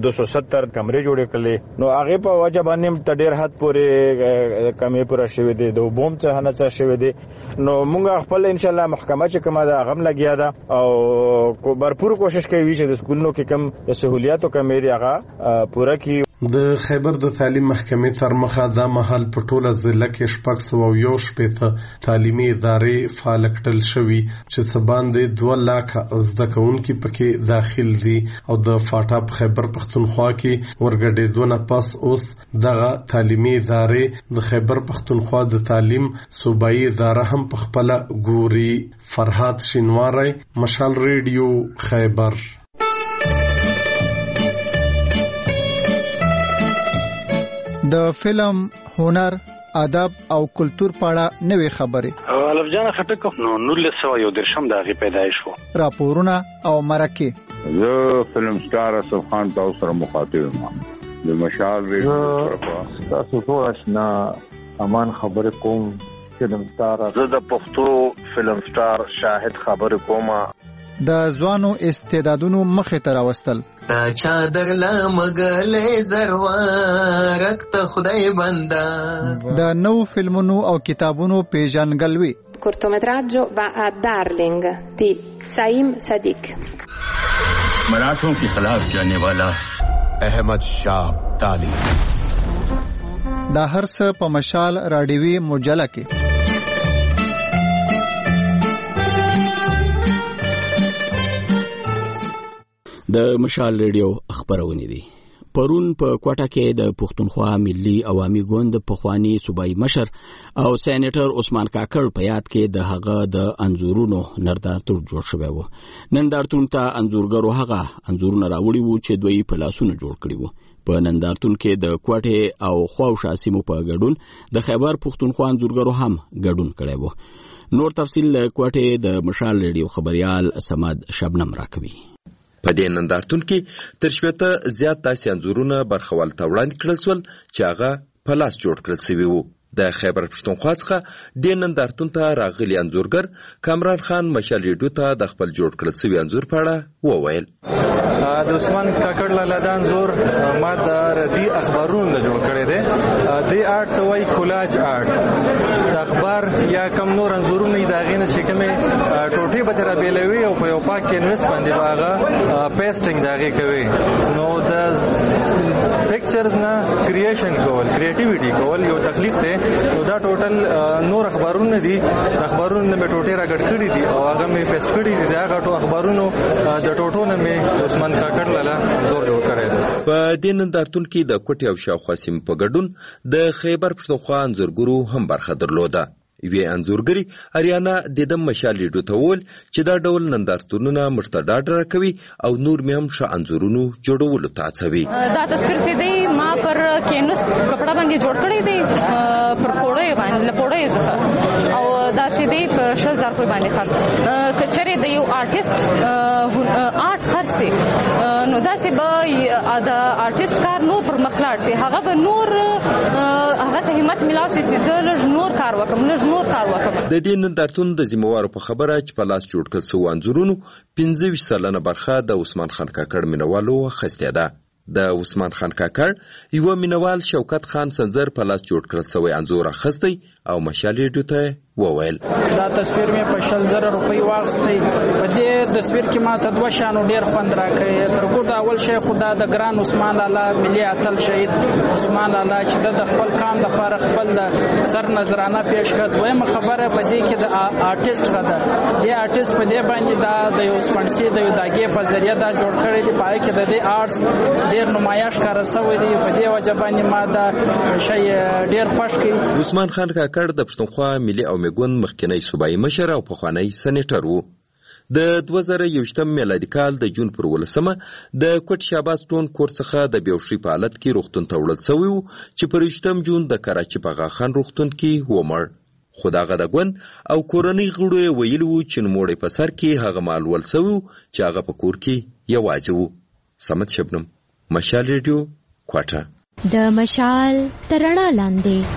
270 کمرې جوړې کړلې. نو هغه په وجه باندې ته ډېر حد پورې کمې پوره شوې دي، د اوبو څخه نه څه شوې دي. نو موږ خپل ان شاء الله محکمه چې کومه ده غم لګیا ده او بھرپور کوشش کوي چې د سکولونو کې کم د سہولیاتو کمې دي هغه پوره کړي. د خیبر د تعلیم محکمې تر مخه دا مهال په ټوله ضلع کې 601 تعلیمي ادارې فعال کړل شوي چې څه باندې 2 لک زده کوونکي پکې داخل دي او د فاټا په خیبر پښتونخوا کې ورګډېدو نه پس اوس دغه تعلیمي ادارې د خیبر پښتونخوا د تعلیم صوبایي اداره هم په خپل ګوري. فرهاد شینواری، مشال ریډیو، خیبر. د فلم، هنر، ادب او کلچر په اړه نوې خبرې. الف جان خټک نو 1913 د هغه پیدایش وو. راپورونه او مرکه. زه فلم سٹار اسف خان تاسو سره مخاطب یم. د مشال ریډیو تاسو ټول آشنا امان خبره کوم. فلم سٹار زه د پښتو فلم سٹار شاهد خبره کوم. د ځوانو استعدادونو مخه تر راوستل. تا چادر لمغلې زروارک ته خدای بندا. د نو فلمونو او کتابونو پیژنګلوي. cortometraggio va a Darling di Saim Sadiq. मराठों के खिलाफ जाने वाला अहमद शाह अब्दाली. دا هر څه په مشال رادیوي مجله کې. د مشال ریډیو خبرونه دي. پرون په کوټه کې د پښتونخوا ملي عوامي ګوند پخوانی صوبایي مشر او سېنیټر عثمان کاکړ په یاد کې د هغه د انزورونو نندارتون جوړ شوی و. نندارتون ته انزورګرو هغه انزورونه راوړي وو چې دوی په لاسونو جوړ کړي وو. په نندارتون کې د کوټه او خواوشا سیمو په ګډون د خیبر پښتونخوا انزورګرو هم ګډون کړي وو. نور تفصیل کوټه د مشال ریډیو خبريال سماد شبنم راکوي. په دې نندارتون کې تر شپته زیات داسې انځورونه برخوال ته وړاندې کړل شول چې هغه په لاس جوړ کړل شوي وو. د خیبر پښتونخوا څخه د نندارتون ته راغلي انځورګر کامران خان مشال ریډیو ته د خپل جوړ کړل شوي انځور په اړه وویل. د عثمان کاکړ لاله د انځور ما د ردی اخبارونه جوړ کړی دی. د آرت ته وایي کولاج آرت. د اخبار یا کم نور انځورونه یې د هغې نه چې کومې ټوټې به ترې بیلوي او په یو پاک کینوس باندې به هغه پیسټینګ د هغې کوي. نو د پکچرز نه کریشن کول، کریټیویټي کول یو تخلیق دی. نو دا ټوټل نور اخبارونه دي. د اخبارونو نه مې ټوټې راګډ کړي دي او هغه مې پیسټ کړي دي. د هغه ټو اخبارونو د ټوټو نه مې عثمان کاکړ لاله انځور جوړ کړی دی. په دې نندارتون کې د کوټې او شاوخوا سیمو په ګډون د خیبر پښتونخوا انځورګرو هم برخه درلوده. یوې انځورګري اریانا د مشال ریډیو ته وویل چې دا ډول نندارتونونه موږ ته ډاډ راکوي او نور مې هم ښه انځورونو جوړولو ته هڅوي. دا تصویر چې دی ما پر کینوس کپړه باندې جوړ کړی دی، پر پوړې باندې لپوړې څخه، او دا چې دی په 6000 روپۍ باندې خرڅ. کچره د یو آرټیست آرټ خرڅي نو دا چې به د آرټیست کار نو پر مخلاړ سي، هغه به نور هغه ته همت ملاو سي چې نور کار وکم، نور کار وکم. د دې نندارتون د ذمہوارو په خبره چې په لاس جوړ کړل شوي انځورونو 25% برخه د عثمان خان کاکړ مینوالو اخیستې ده. د عثمان خان کاکړ یو مینوال شوکت خان سنځر په لاس جوړ کړل شوی انځور اخیستی او مشال ریډیو ته وویل. دا تصویر مې په 60,000 روپۍ واخیستی. په دې تصویر کې ما ته دوه شیانو ډېر خوند راکړی. تر ګوټه اول شی خو دا د ګران عثمان لاله ملي اتل شهید عثمان لاله چې د خپل قام دپاره خپل د سر نظرانه پیش کړ. دویمه خبره په دې کې د آرټیست ښه ده. دې آرټیست په دې باندې دا د یو سپڼسي د یو داګې په ذریعه دا جوړ کړی دی. په هغې کې د دې آرټس ډېر نمایه ښکاره شوی دی. په دې وجه باندې ما دا شی ډېر خوښ کړي. عثمان خان کاکړ د پښتونخوا ملي او میګوند مخکنی صوبایي مشر او پخوانی سېنیټر وو. د 2021 میلادي کال د جون پر 18 د کوټ شاباس ټون کور څخه د بیوشي په حالت کې روغتون ته وړل شوی و چې پر 18 جون د کراچي په غا خان روغتون کې ومړ. خو دغه د ګوند او کورنۍ غړو یې ویلي وو چې نوموړی په سر کې هغه مال ول شوی و چې هغه په کور کې یوازې و. سمت شبنم، مشال ریډیو، کوټه. د مشال ترڼا لاندې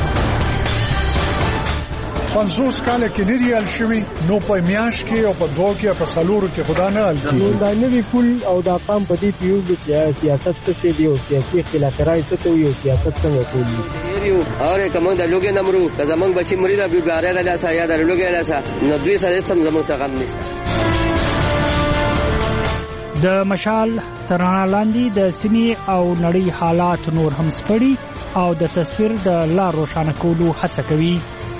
50 کال کې نه دی حل شوی، نو په میاش کې او په دوه کې په سالورو کې خدا نه حل کیږي. دا نوی کول او دا قام په دې پیوږي چې سیاست څه دی او سیاسي خلافکاري څه کوي او سیاست څنګه کوي. اور کوم د لوګي نمرو د زمنګ بچي مریدا به باره د لاسه یا د لوګي لاسه نو دوی سره سم زمنګ څخه غم نشته. د مشال ترڼا لاندې د سیمې او نړۍ حالات نور هم سپړي او د تصویر د لار روښانه کولو هڅه کوي.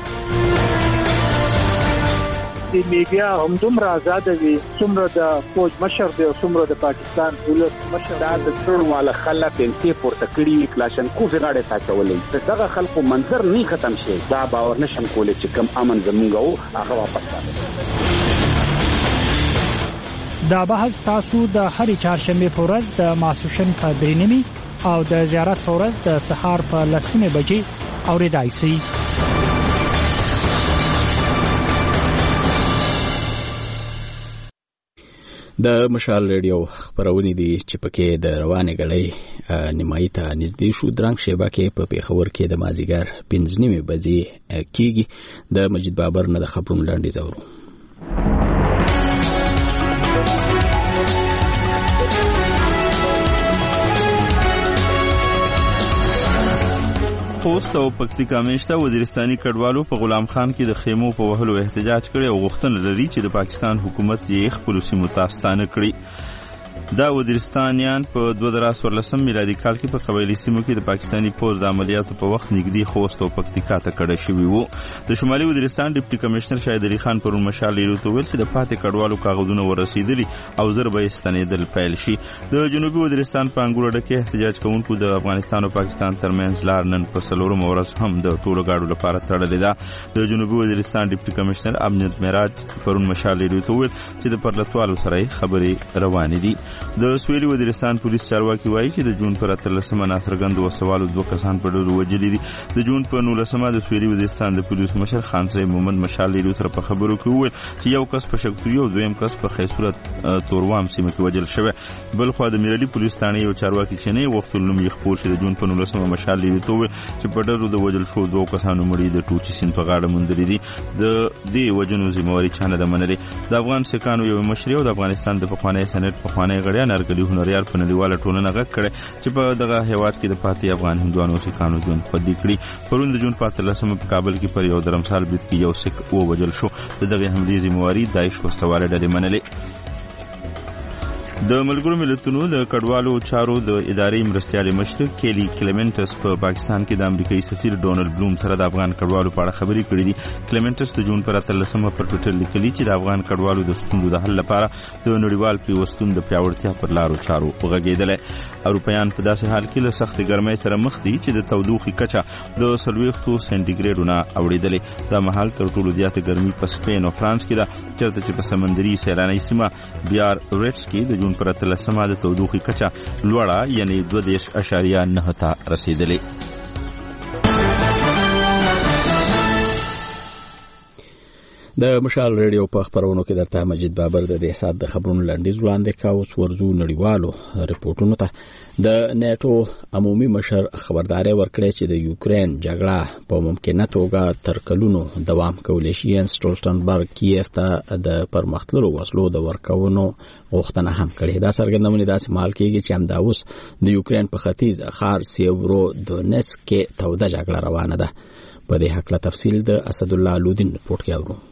د میډیا هم دومره آزاد دي څومره د فوج مشر دی او څومره د پاکستان دولت مشر. دا د ټول والا خلک انتي پورته کړي کلاشنکوف غاړه ساتولې. دغه خلکو منظر نه ختم شي. دا باور نشم کولای چې کم امن زمونږ هغه واپس راځي. دا بحث تاسو د هرې چهارشنبه په ورځ د ماسوشن په 3 او د زیارت په ورځ د سهار په 10 بجې اوریدای شئ. د مشال ریډیو خبرونه دي چې پکې د روانې غړې نیمایي ته نږدې شو. درنګ شیبه کې په پیښور کې د مازیګر 5:30 بجې کېږي. د مجید بابر نه د خبرونو لاندې زورو. خوست او پکتیکا میشته وزیرستاني کډوالو په غلام خان کې د خیمو په وهلو احتجاج کړي او غوښتنه لري چې د پاکستان حکومت یې خپل سیمو ته ستانه کړي. دا وزیرستانیان په 2014 میلادي کال کې په قبایلي سیمو کې د پاکستاني پوځ د عملیاتو په وخت نږدې خوست او پکتیکا ته کډه شوي وو. د شمالي وزیرستان ډیپټي کمشنر شاهد علي خان پرون مشال لیرو ته ویل چې د پاتې کډوالو کاغذونه ورسېدلي او زر به یې ستنېدل پیل شي. د جنوبي وزیرستان په انګور اډه کې احتجاج کوونکو د افغانستان او پاکستان ترمنځ لار نن په 4 ورځ هم د ټولو ګاډو لپاره تړلې ده. د جنوبي وزیرستان ډیپټي کمشنر امنیت معراج پرون مشال لیرو ته ویل چې د پرلتوالو سره خبرې روانې دي. د سویلي وزیرستان پولیس چارواکي وایي چې د جون پر 13 ناڅرګندو وسوالو 2 کسان په ډزو وژلي دي. د جون په 19 د سویلي وزیرستان د پولیس مشر خان صاحب محمد مشال لیرو سره په خبرو کې وویل چې یو کس په شکتوي او دویم کس په خیصورت توروام سیمه کې وژل شوی. بل خو د میرالي پولیس ثانې یو چارواکي چې نه وختل نوم یې خپور شي د جون په 19 مشال لیرو ته وویل چې په ډزو د وژل شو 2 کسانو مړي د ټوچي سیند په غاړه موندلي دي. د دې وجنو ذمہواري چا نه ده منلې. د افغان سکانو یو مشر او د افغانستان د پخوانی سېنات پخوانی غړي نارګلي هنریار په نړیواله ټولنه غږ کړی چې په دغه هیواد کې د پاتې افغان هندوانو سکانو ژوند خوندي کړي. پرون د جون په 13 په کابل کې پر یو درمسال برید کې یو سک ووژل شو. د دغه حملې ذمہواري داعش وسواره ډلې منلې. د ملګرو ملتونو د کډوالو چارو د ادارې مرستیال مشر کیلی کلیمنټس په پاکستان کې د امریکایي سفیر ډونلډ بلوم سره د افغان کډوالو په اړه خبرې کړې دي. کلیمنټس د جون پر 13 پر ټویټر لیکلي چې د افغان کډوالو د ستونزو د حل لپاره د نړیوال پیوستون د پیاوړتیا پر لارو چارو وغږېدل. اروپایان په داسې حال کې له سخت ګرمۍ سره مخ دي چې د تودوخې کچه د 40 سنټیګریډونه اوړېدلې. دا مهال تر ټولو زیاته ګرمي په سپین او فرانس کې ده، چېرته چې په سمندري سیلانۍ سیمه بیار ریټس کې د جون پر 13 د تودوخې کچه لوړه یعنی 2.9 ته رسیدلې. د مشال ریډیو په خبرونو کې درته مجید بابر د دې سات د خبرونو لنډیز وړاندې کاوه. ورزو نړیوالو رپورټونو ته د نیټو عمومي مشر خبرداري ورکړې چې د یوکرين جګړه په ممکنه توګه تر کلونو دوام کولی شي. سټولټنبرګ کیف ته د پرمختللو وسلو د ورکونو غوښتنه هم کړې. دا څرګندونه داسې مال کېږي چې همدا اوس د یوکرين په ختیځ ښار سیورو دونیسک کې توده جګړه روانه ده. په دې حق له تفصیل د اسد الله لودین رپورټ کې اورو.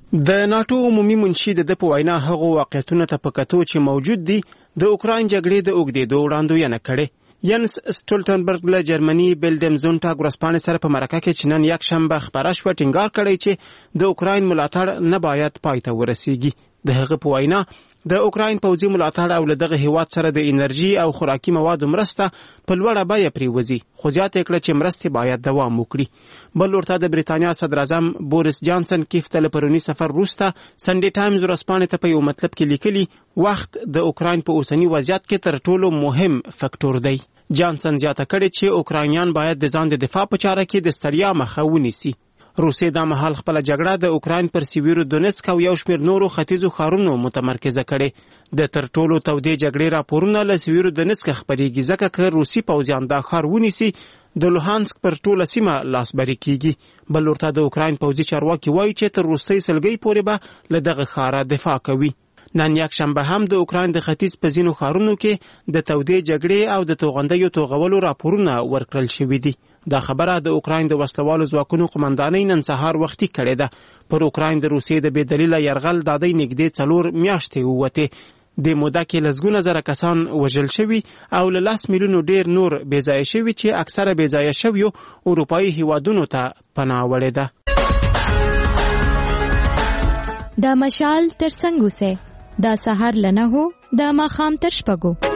د ناتو عمومي منشي د په وینا هغه واقعیتونه ته پکاتو چې موجود دي د اوکراین جګړې د اوږدېدو وړاندوینه کړې. ینس سټولټنبرګ له جرمني بلډم زونټاګ ورځپاڼې سره په مرکه کې چې نن یک شنبه خبره شوه ټینګار کړی چې د اوکراین ملاتړ نه باید پای ته ورسیږي. د هغه په وینا د اوکراین پوځي ملاتړ او له دغه هیواد سره د انرژي او خوراکي موادو مرسته په لوړه بیه پریوزي، خو زیاته کړه چې مرستې باید دوام وکړي. بل ورته د بریتانیا صدر اعظم بوریس جانسن کیف ته له پرونی سفر وروسته سنډي ټایمز ورځپاڼې ته په یو مطلب کې لیکلي وخت د اوکراین په اوسنی وضعیت کې تر ټولو مهم فکټور دی. جانسن زیاته کړې چې اوکراینیان باید د ځان د دفاع په چاره کې د ستړیا مخه ونیسي. روسیې دا مهال خپل جګړه د اوکراین پر سیویرو دونیسک او یو شمېر نورو ختیځو ښارونو متمرکزه کړې. د تر ټولو تودې جګړې راپورونه له سیویرو دونیسک خپرېږي، ځکه که روسي پوځیان دا ښار ونیسي د لوهانسک پر ټوله سیمه لاسبري کیږي. بل ورته د اوکراین پوځي چارواکي وایي چې تر روسي سلګۍ پورې به له دغه ښاره دفاع کوي. نن یک شنبه هم د اوکراین د ختیځ په ځینو ښارونو کې د تودې جګړې او د توغندیو توغولو راپورونه ورکړل شوي دي. دا خبره د اوکراین د وسلوالو ځواکونو قمندانۍ نن سهار وختي کړې ده. پر اوکراین د روسیې د بې دلیله یرغل دادی نږدې 4 میاشتې ووتې. د موده کې لسګونه زره کسان وژل شوي او له 10 میلیونو ډیر نور بې ځایه شوي چې اکثره بې ځایه شویو اروپایي هیوادونو ته پناه وړې ده. د مشال تر څنګ اوسئ، د سهار له 9 د ماښام تر 6.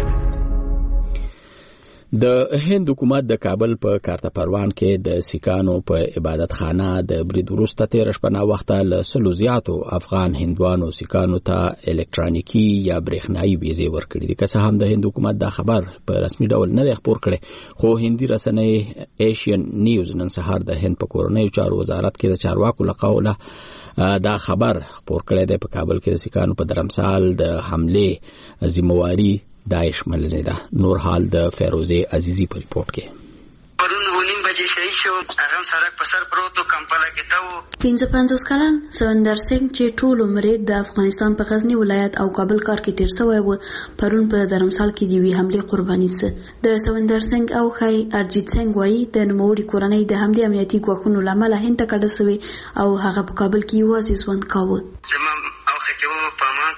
د هند حکومت د کابل په کارته پروان کې د سکانو په عبادت خانه د برید وروسته 13 شپه وخت له 100 زیاتو افغان هندوانو سکانو ته الکترونیکی یا برېښنایي ویزې ورکړي دي. که څه هم د هند حکومت دا خبر په رسمي ډول نه خبر کړي، خو هندي رسنۍ ایشین نیوز نن سهار د هند په کورنیو چارو وزارت کې د چارواکو له قوله دا خبر خبر کړی دی. په کابل کې د سکانو په درمسال د حمله ذمہواری داعش منلې ده. نور حال د فیروزه عزیزی په ریپورت کې. پرون 9 بجې شهید شو، هغه سړک په سر پروت او کمپاله کې تا 55 کلن سوندر سنگ چې ټول عمر د افغانستان په غزنی ولایت او کابل ښار کې تیر شوی و، پرون په درمسال کې دی وی حمله قرباني سه. د سوندر سنگ او خای ارجیت سنگ وایي د نوموړي کورنۍ د همدې امنیتي ګواښونو لامل هند ته کډه شوی او هغه په کابل کې یوازې ژوند کاوه. زموږ او خچو په مان کې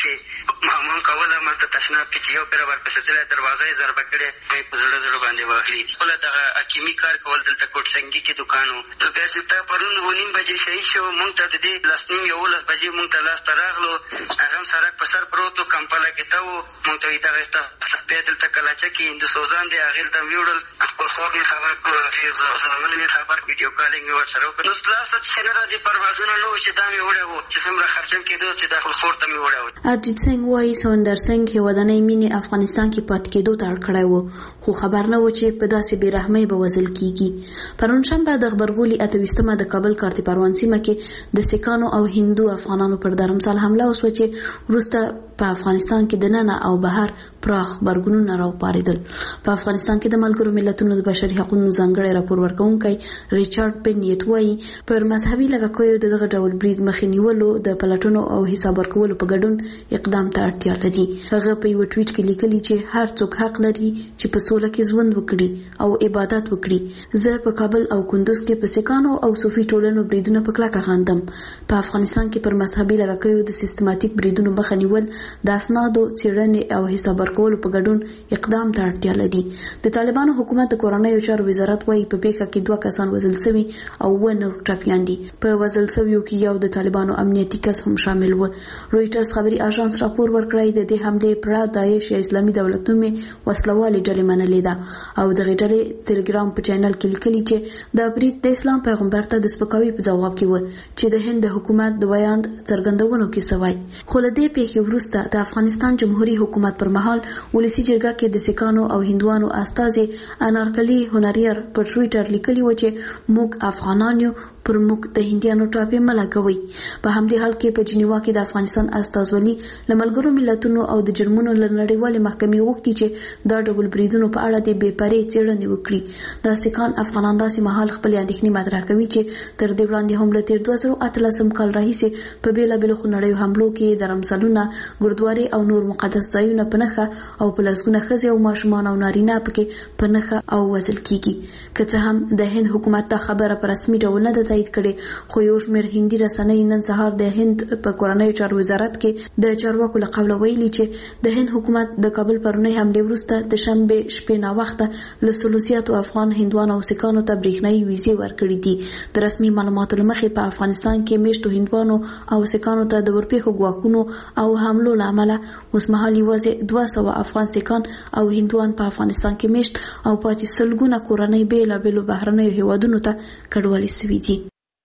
معمول کوله ملته تشناب کې چې یو پیر ورپسېدلی دروازه یې ضربه کړې په زړه زړه باندې واخلي. خپله دغه حکیمي کار کول دلته کوټسنګي کې دوکان و. داسې ته پرون 9:30 بجې شهید شو. مونږ ته د دې 10:30 بجې مونږ ته لاس ته راغلو. هغه هم سړک په سر پروت و، کمپله کې ته و. مونږ ته وایي دغه ستا سپی دلته کلاچه کې هندوسوزان دی، هغې ته مې وړل. خپل خور مې خبر کړو، هغې زامن مې خبر ویډیو کالینګ مې ورسره وکړ. نو ستاسو چې نه راځي پروازونه نه وو چې دا مې وړی وو چې څومره خرچه کېدو چې دا خپل خور ته مې وړی وو. ارجیت سنګ وایي سوندر سنګ هیوادنۍ مینې افغانستان کې پاتې کېدو ته اړ کړی و، خو خبر نه و چې په داسې بې رحمۍ به وژل کېږي. پرون شنبه د غبرګولي 28مه د کابل کارتي پروان سیمه کې د سیکانو او هندو افغانانو پر دارمسال حمله وسوه چې وروسته په افغانستان کې دننه او بهر پراخ غبرګونونه راوپارېدل. په افغانستان کې د ملګرو ملتونو د بشري حقوقو ځانګړی راپور ورکوونکی ریچارډ بنیت وایي پر مذهبي لږکیو د دغه ډول برید مخې نیولو د پلټنو او حساب ورکولو په ګډون اقدام ته اړتیا لري. هغه په یو ټویټ کې لیکلي چې هر څوک حق لري چې په سوله کې ژوند وکړي او عبادت وکړي. زه په کابل او کندوز کې په سیکانو او صوفي ټولنو بریدونه په کلکه غندم. په افغانستان کې پر مذهبي لږکیو د سیستماتیک بریدونو مخه نیول د اسنادو څېړنې او حساب ورکولو په ګډون اقدام ته اړتیا لري. د طالبانو حکومت د کورنیو چارو وزارت وایي په پیښه کې 2 کسان وژل شوي او 9 نور ټپیان دي. په وژل شویو کې یو د طالبانو امنیتي کس هم شامل و. رویټرز خبري اژانس راپور ورکړی د دې حملې پر داعش یا اسلامي دولت نومې وسلوالې ډلې منلې ده او د غټلې ټلګرام په چینل کې لیکلي چې دا برید د اسلام پیغمبر ته د سپکاوي په جواب کې و چې د هند حکومت د ویاند څرګندونو کې سوای. خو له دې پیښې وروسته د افغانستان جمهوریت حکومت پر مهال ولسی جرګه کې د سیکانو او هندوانو استازي انارکلی هنريار پر ټویټر لیکلي و چې موږ افغانان یو، پر موږ د هندیانو ټاپې ملګوي. په همدې حال کې په جنیوا کې د افغانستان استازولي له ملګرو ملتونو او د جرمونو له نړیوالې محکمې غوښتي چې دا ډول بریدونو په اړه د بې پرې څېړنې وکړي. دا سیکان افغانان داسې مهال خپل اندېښنې مطرح کوي چې تر دې وړاندې هم له تیر 2018 کال راهیسې په بیلابېلو خونړیو حملو کې درمسالونه، ګردوارې او نور مقدس ځایونه په نښه او په لسګونه ښځې او ماشومان او نارینه پکې په نښه او وژل کېږي. که څه هم د هند حکومت دا خبره په رسمي ډول نه ده تایید کړې، خو یو شمېر هندي رسنۍ نن سهار د هند په کورنیو چارو وزارت کې د چارواکو له قوله ویلي چې د هند حکومت د کابل پرونۍ حملې وروسته د شنبې شپې ناوخته له سلوسیاتو افغان هندوانو او سیکانو ته برېښنایي ویزې ورکړې دي. د رسمي معلوماتو له مخې په افغانستان کې میشتو هندوانو او سیکانو ته د ورپېښو ګواښونو او حملو له امله اوس مهال یوازې 200 افغان سیکان او هندوان په افغانستان کې میشت او پاتې سلګونه کورنۍ بیلابېلو بهرنیو هیوادونو ته کډوالې شوي دي.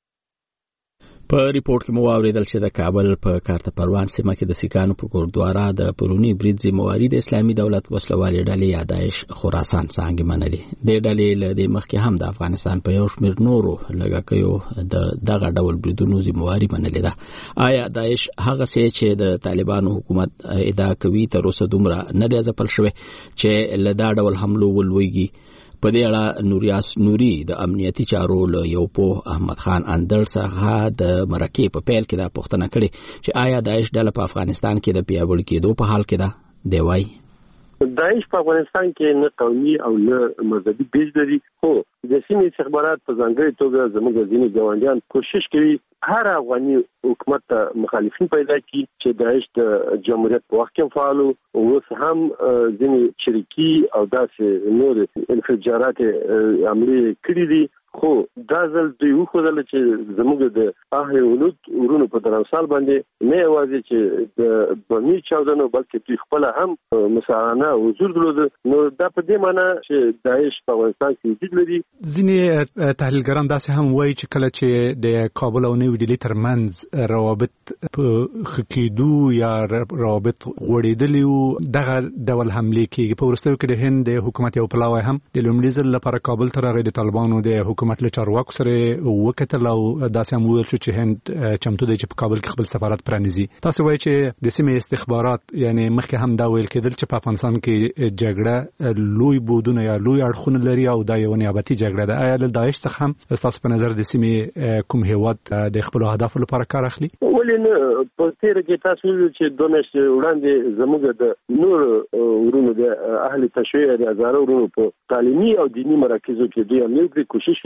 په ریپورت کې مو واوریدل چې د کابل په کارته پروان سیمه کې د سیکانو په ګردواره د پرونی برید ذمہواری د اسلامي دولت وسلوالې ډلې یا داعش خراسان څنګه منلې. د ډلې له دې مخکې هم د افغانستان په یو شمېر نورو لږکیو دغه ډول بریدونو ذمہواری منلې ده. آیا داعش هغه څه چې د طالبانو حکومت ادعا کوي تر اوسه دومره نه دی ځپل شوی چې له دا ډول حملو ولويږي؟ په دې اړه نوریاس نوري د امنیتي چارو له یو په احمد خان اندر څخه د مرکې په پیل کې دا پوښتنه کړې چې آیا داعش ډله په افغانستان کې د پیاوړي کېدو په حال کې ده؟ دی وايي داعش په افغانستان کې نه قومي او نه مذهبي بیج لري، خو د سیمې استخبارات په ځانګړي توګه زموږ ځینې ګاونډیان کوشش کوي هر افغاني حکومت ته مخالفین پیدا کړي چې داعش د جمهوریت په وخت کې فعال او اوس هم ځینې شریکي او داسې نور انفجارات عملي کړي دي. خو دا ځل دوی وښودل چې زموږ د اهل ولود ورونو په درمسال باندې نه یوازې چې د بمی چاودنو بلکې دوی خپل هم مساعانه حضور درلود. نو دا په دې معنی چې داعش په افغانستان کې وجود لري. ځینې تحلیلګران داسې هم وایي چې کله چې د کابل او نوې ډیلي ترمنځ روابط په خکېدو یا روابط غوړېدلي وو دغه ډول حملې کېږي. په وروستیو کې د هند حکومت یو پلاوی هم د لومړي ځل لپاره کابل ته راغی، د طالبانو د حکومت له چارواکو سره وکتل او داسې هم ویل شو چې هند چمتو دی چې په کابل کې خپل سفارت پرانیزي. تاسو وایي چې د سیمې استخبارات یعنی مخکې هم دا ویل کېدل چې په افغانستان کې جګړه لوی بودونه یا لوی اړخونه لري او دا یو نیابتي جګړه ده. آیا له داعش څخه هم تاسو په نظر د سیمې کوم هیواد د خپل اهدافو لپاره کار اخلي؟ ولې نه په تیر کې تاسو ویل چې دوه میاشتې وړاندې زموږ د نور ورونو د اهل تشیع د هزارو ورونو په تعلیمي او دینی مراکزو کې دوی هم کوشش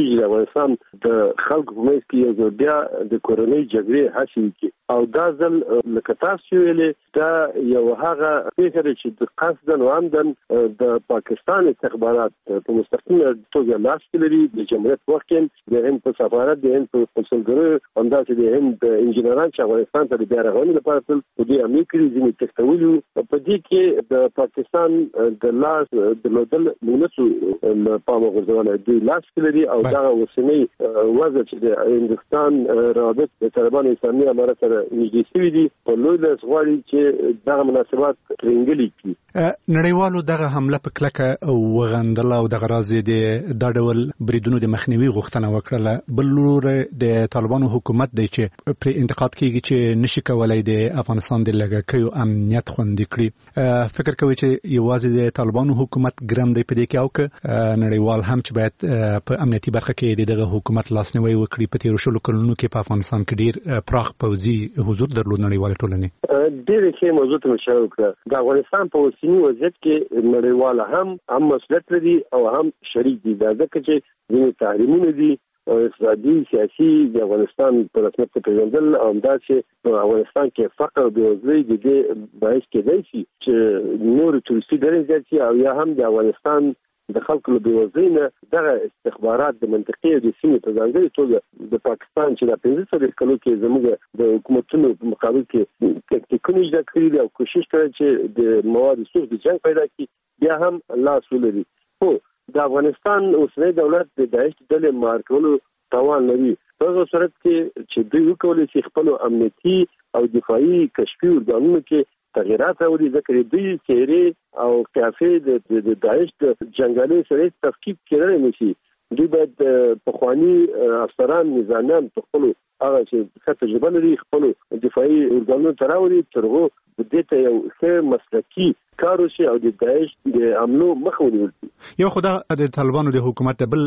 چې د افغانستان د خلکو په منځ کې یو ځل بیا د کورنۍ جګړې حاصل کی او دا ځل لکه تاسو ویلې دا یو هغه فکر چې د قصدن او عمدن د پاکستان استخبارات په مستقیمه توګه لاس کې لري د جمهوریت وخت کې د هند په سفارت د هند په قونسلګرۍ همداسې د هند انجنیران چې افغانستان ته د بیا رغونې لپاره تل په دې عملي کړي ځینې تښتولي په دې کې د پاکستان د لاس درلودل مونږ له پامه غورځول دوی لاس کې لري او دا اوسنۍ وضع چې د هندستان روابط د طالبانو اسلامي امارت سره نږدې شوي دي په لوی لاس غواړي چې دغه مناسبات ترنګلي کړي. نړیوالو دغه حمله په کلکه وغندله او دغه راز د دا ډول بریدونو د مخنیوي غوښتنه وکړه. بل لور د طالبانو حکومت دی چې پر انتقاد کیږي چې نشي کولای د افغانستان د لګکیو امنیت خوندي کړي. فکر کوي چې یوازې د طالبانو حکومت ګرم دی په دې کې او که نړیوال هم چې باید په امنیتي برخه کې دغه حکومت لاسنیوي وکړي. په تیرو شلو کلونو کې په افغانستان کې ډیر پراخ پوځي حضور درلود نړیوال ټولنې. ډېر ښه موضوع ته مشوره وکړه. د افغانستان په اوسني وضعیت کې نړیوال هم مسؤلیت لري او هم شریک دي. دا ځکه چې ځینې تحریمونه دي او اقتصادي سیاسي د افغانستان په رسمیت پیژندل او همداسې په افغانستان کې فقر او بېوزلۍ د دې باعث کېدای شي چې نور تورستي ډلې زیات شي او یا هم د افغانستان د خلکو له بېوزلۍ نه دغه استخبارات د منطقې او د سیمې په ځانګړې توګه د پاکستان چې د 15 کلو کې زموږ د حکومتونو په مقابل کې تکتیکونه اجرا کړي دي او کوشش کوي چې د مواد سوق د جنگ پیدا کړي بیا هم لاس ولري. خو د افغانستان اوسنی دولت د داعش ډلې مار کولو توان لري. په هغه صورت کې چې دوی وکولای شي خپل امنیتي او دفاعي کشفي ارګانونو کې تغیرات راوړي ځکه دوی چهرې او قیافې د داعش د جنګالي سره تفکیک کړي نشي. دوی باید پخوانی افسران نظامیان په خپل هغه چې څه تجربه لري خپل دفاعي ارګانونو ته راوړي ترغو د دې ته یو ښه مسلکي کار وشي او د داعش د عملو مخه ونیول شي. یو خدای د طالبانو د حکومت بل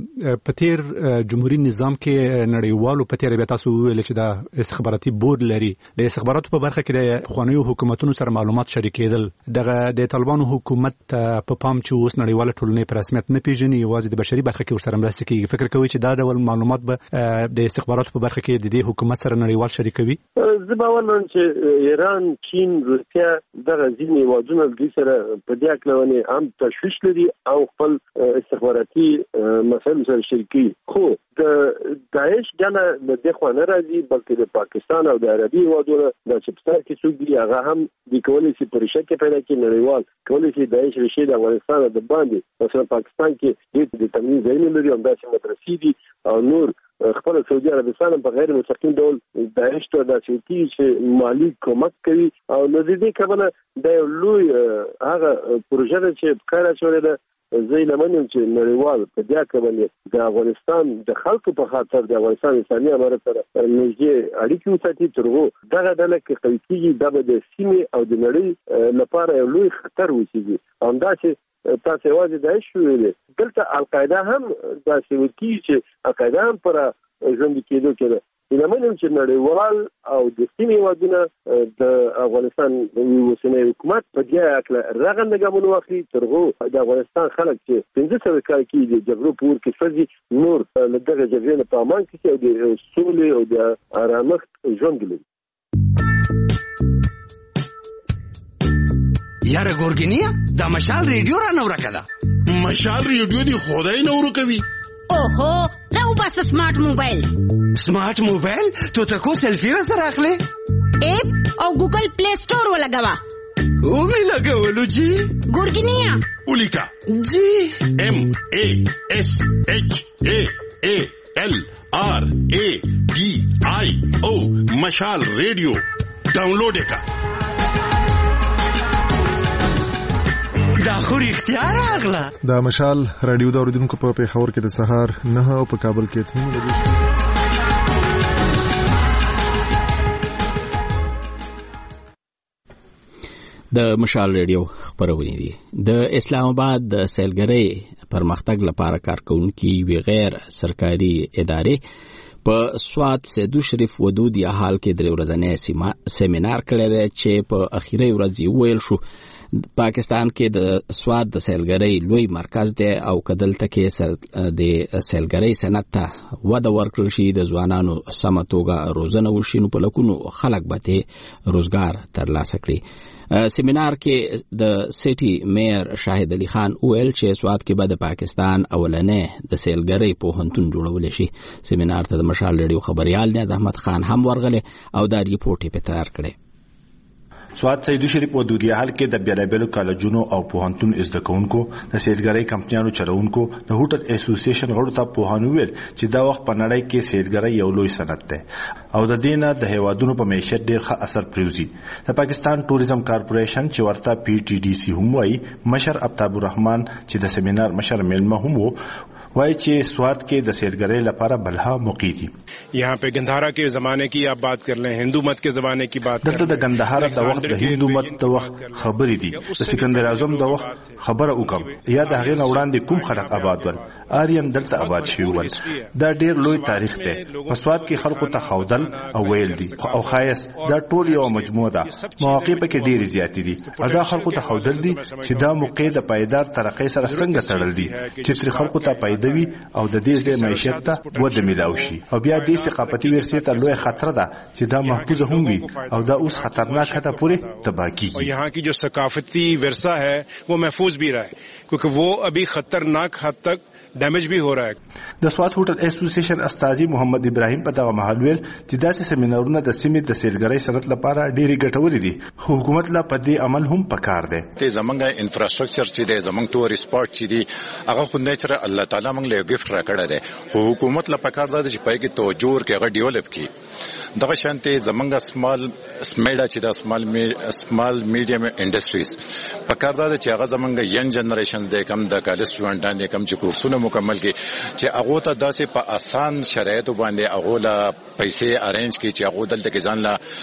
په تیر جمهوریت نظام کې نړیوالو په تیر بیا تاسو ویل چې د استخباراتي بورډ لري. د استخباراتو په برخه کې د خوانیو حکومتونو سره معلومات شریکېدل. دغه د طالبانو حکومت په پام چې اوس نړیواله ټولنې په رسمیت نه پیژني یوازې د بشري برخه کې ورسره مرسته کوي. فکر کوي چې دا ډول معلومات به د استخباراتو په برخه کې د دې حکومت سره نړیوال شریکوي؟ زه باور لرم چې ایران، چین، روسیا دغه ځینې هیوادونه دوی سره په دې اړه هم تشویش لري او خپل استخباراتي مسایل سره شریکي. خو د داعش ډله د دې خوا نه راځي بلکې د پاکستان او د عربي هیوادونو د چپستر کې څوک دي هغه هم د کولای شي پر شکه پیدا کړي. نړیوال کولای شي داعش رشي د افغانستان د باندې مثلا پاکستان کې د تمویل ځایونه لري هم داسې مدرسې دي او نور خپل سعودي عربستان په غیر مستقیم ډول داعش ته د سعودي چې مالی کومک کوي او د دې کبله د لوی هغه پروژه چې کار اچولې ده. زه لمنم چې نړیوال په دې کبله د افغانستان د خلکو په خاطر د افغانستان اسلامي امارت سره نږدې اړیکې وساتي ترغو دغه ډله کې قوي کېږي د سیمې او د نړۍ لپاره یو لوی خطر وشي. همداسې تاسو یوازې داعش ویلې دلته القاعده هم داسې وکړي چې القاعده هم پر ژوند کېدو کې لمنم چې نړیوال او د سیمې هیوادونه د افغانستان اوسنی حکومت په دې اړه رغنده ګامونه واخلي ترغو د افغانستان خلک چې 15 کال کې د جګړو په ور کې سوځي نور له دغه جګړې په امان کې او د سولې او د آرامښت ژوند لري. یاره ګورګینیا دا مشال ریډیو را نو راکړه. مشال ریډیو دی خدای نو ورکوي. اوهو راو بس سمارټ موبایل. سمارټ موبایل تو تکو سلفی را سره اخلي اپ او ګوګل پلی سٹور ولګوا. او می لګولو جی ګورګینیا ولیکا جی MASHALRADIO مشال ریډیو ډاونلوډ کا. دا خو اختیار اغلا. دا مشال رادیو دا اوریدونکو په پیښور کې د سهار 9 او په کابل کې 3 بجې. د مشال ریډیو خبرونه دي. د اسلام آباد د سیلګرۍ پرمختګ لپاره کارکونکي وی غیر سرکاري ادارې په سواد سیدو شریف ودود یا حال کې درې ورځې سیمینار کړی دی چې په اخیری ورځ ویل شو پاکستان کې د سواد د سیلګرۍ لوی مرکز دی او کدلته کې د سیلګرۍ صنعت ته وده ورکړل شي د ځوانانو سمه توګه روزنه وشي نو په لکونو خلک به روزګار ترلاسه کړي. سیمینار کې د سټي میئر شاهد علي خان وویل چې سواد کې به د پاکستان اولنې د سیلګرۍ پوهنتون جوړول شي. سیمینار ته د مشال ریډیو خبريال نیاز احمد خان هم ورغله او دا ریپورت یې تیار کړی. سواد سعیدو شریف و دودیا حل کې د بیلابیلو کالجونو او پوهنتون زده کوونکو د سیلګرۍ کمپنیانو چلوونکو د هوټل اسوسییشن غړو ته پوهانو ویل چې دا وخت په نړۍ کې سیلګرۍ یو لوی صنعت دی او د دې نه د هیوادونو په معیشت ډېر ښه اثر پریوزي. د پاکستان ټوریزم کارپوریشن چې ورته PTDC هم وایي مشر ابتاب الرحمن چې د سیمینار مشر میلمه هم وو وایي چې سواد کې د سیلګرۍ لپاره بلها موقع دي. यहाँ पे गंधारा के जमाने की आप बात कर लें, हिंदू मत के जमाने की बात دلته د गंधारा د وخت د هندو مت د وخت خبرې دي. د سکندر اعظم د وخت خبره وکم یا د هغې نه وړاندې کوم خلک آباد ول آرین دلته آباد شوي ول. دا ډېر لوی تاریخ دی. په سواد کې خلکو ته ښودل او ویل دي او ښایست دا ټول یو مجموعه ده. مواقع پکې ډېرې زیاتې دي او دا خلکو ته ښودل دي چې دا موقع د پایدار ترقۍ سره څنګه تړل دي چې ترې خلکو ته پایدوي او د دې ځای معیشت ته وده میلاو شي. او بیا دې ثقافتي ورثې ته لوی خطر ده چې دا محفوظ هم وي او دا اوس خطرناک حتی پورې تباه کیږي. और यहाँ की जो सकाफती विरसा है वो महफूज भी रहा है क्योंकि वो अभी खतरनाक हद तक ډیمیج به हो रहा है. د سواد هوټل اسوسییشن استاذي محمد ابراهیم په دغه مهال ویل چې داسې سیمینارونه د سیمې د سیلګرۍ صنعت لپاره ډېری ګټوري دي خو حکومت لا په دې عمل هم پکار دی. ته زمونږ انفراستراکچر چې دی زمونږ تور سپورت چې دی هغه خو نه چې الله تعالی موږ له ګفت را کړی دی خو حکومت لا پکار دی چې پای کې توجه ورکړي هغه ډیولپ کړي. دغه شانته زمونږ سمال سمیډا چې د سمال میډیم انډستریز پکار دی چې هغه زمونږ ینګ جنریشنز دی کم د کالج سټوډنټان دی کم چې کورسونه مکمل کی چې هغه ته داسې په آسان شرایطو باندې هغه لا پیسې ارینج کی چې هغه دلته کې ځان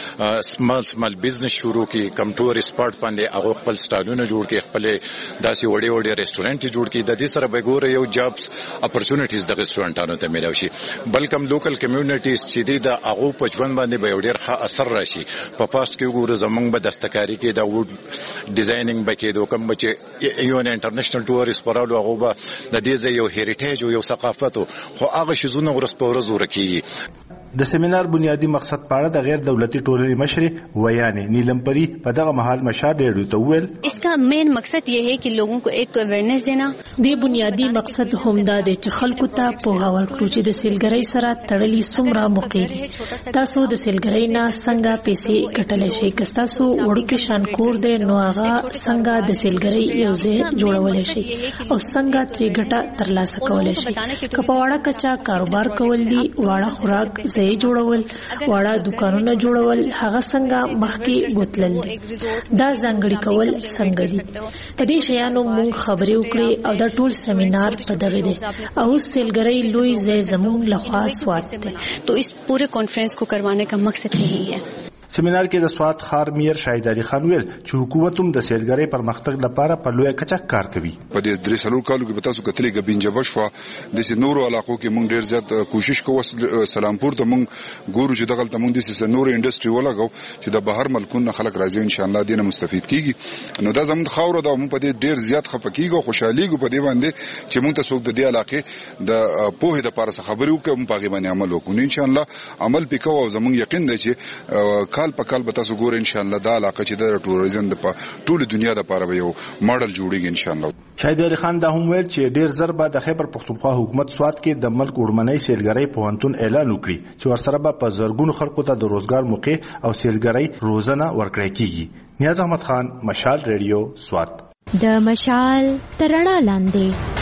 لا سمال بزنس شروع کی کم ټور سپورت باندې هغه خپل سټالونه جوړ کی خپل داسې وړي وړي ریسټورانټ جوړ کی د دې سره به ګوره یو جابس اپورچونټیز د ریسټورانټانو ته ملو شي بلکې لوکل کمیونټیز چې د هغه په ژوند باندې به ډیر ښه اثر راشي. په پاست کې ګوره زمونږ به دستکاری کې د وډ ډیزاینینګ بکې د کوم چې یو انټرنیشنل ټورست پرالو هغه به د دې یو هریټیج او یو ثقافت خو هغه شزونه ورس په ورځ ورکی. د سیمینار بنیادی مقصد پاړه د غیر دولتي ټولنې مشر ویانه نیلم پری په دغه محل مشار ډېر ته ویل इसका मेन मकसद ये है कि लोगों को एक अवेयरनेस देना. د بنیادی مقصد همدا دی چې خلکو ته پوهه ورکړو چې د سیلګرۍ سره تړلي څومره موقع دي. تاسو د سیلګرۍ نه څنګه پیسې ګټلی شئ که تاسو وړوکی شان کور دی نو هغه څنګه د سیلګرۍ یو ځای جوړولی شئ او څنګه ترې ګټه ترلاسه کولی شئ. که په واړه کچه کاروبار کول دي واړه خوراک ځای جوړول واړه دکانونه جوړول هغه څنګه مخکې بوتلل دي دا ځانګړي کول څنګه دي. په دې شیانو موږ خبرې وکړې او دا ټول سیمینار په دغه دی او سیلګرۍ لوی ځای زموږ لخوا سواد دی. तो इस पूरे कॉन्फ्रेंस को करवाने का मकसद यही है. سیمینار کې د سواد ښار میر شاهد علي خان ویل چې حکومت هم د سیلګرۍ پرمختګ لپاره په لویه کچه کار کوي. په دې درې سلو کالو کې به تاسو کتلې غبین جبش وا د نورو علاقو کې موږ ډیر زیات کوشش کوو. سلامپور ته موږ ګورو چې دغه ته موږ د نورو انډستری ولګو چې د بهر ملکونو خلک راځي ان شاء الله دینه مستفید کیږي. نو دا زموږ خاور دا موږ په دې ډیر زیات خپکیږو خوشحاليږو په دې باندې چې موږ ته څوک د دې علاقې د پوهې د پاره خبرې وکړو په غي باندې عمل وکړو. ان شاء الله عمل وکړو او زموږ یقین دی چې کال په کال به تاسو ګور ان شاء الله دا علاقه چې د ټوریزم د ټول دنیا د لپاره یو ماډل جوړیږي ان شاء الله. شاهد علي خان دا هم ویل چې ډیر زر به د خیبر پختونخوا حکومت سواد کې د ملک وړمنۍ سیلګرۍ پوهنتون اعلان وکړي چې ورسره به په زرګونو خلکو ته د روزګار موقع او سیلګرۍ روزنه ورکړی کیږي. نیاز احمد خان مشال ریډیو سواد. د مشال ترڼا لاندې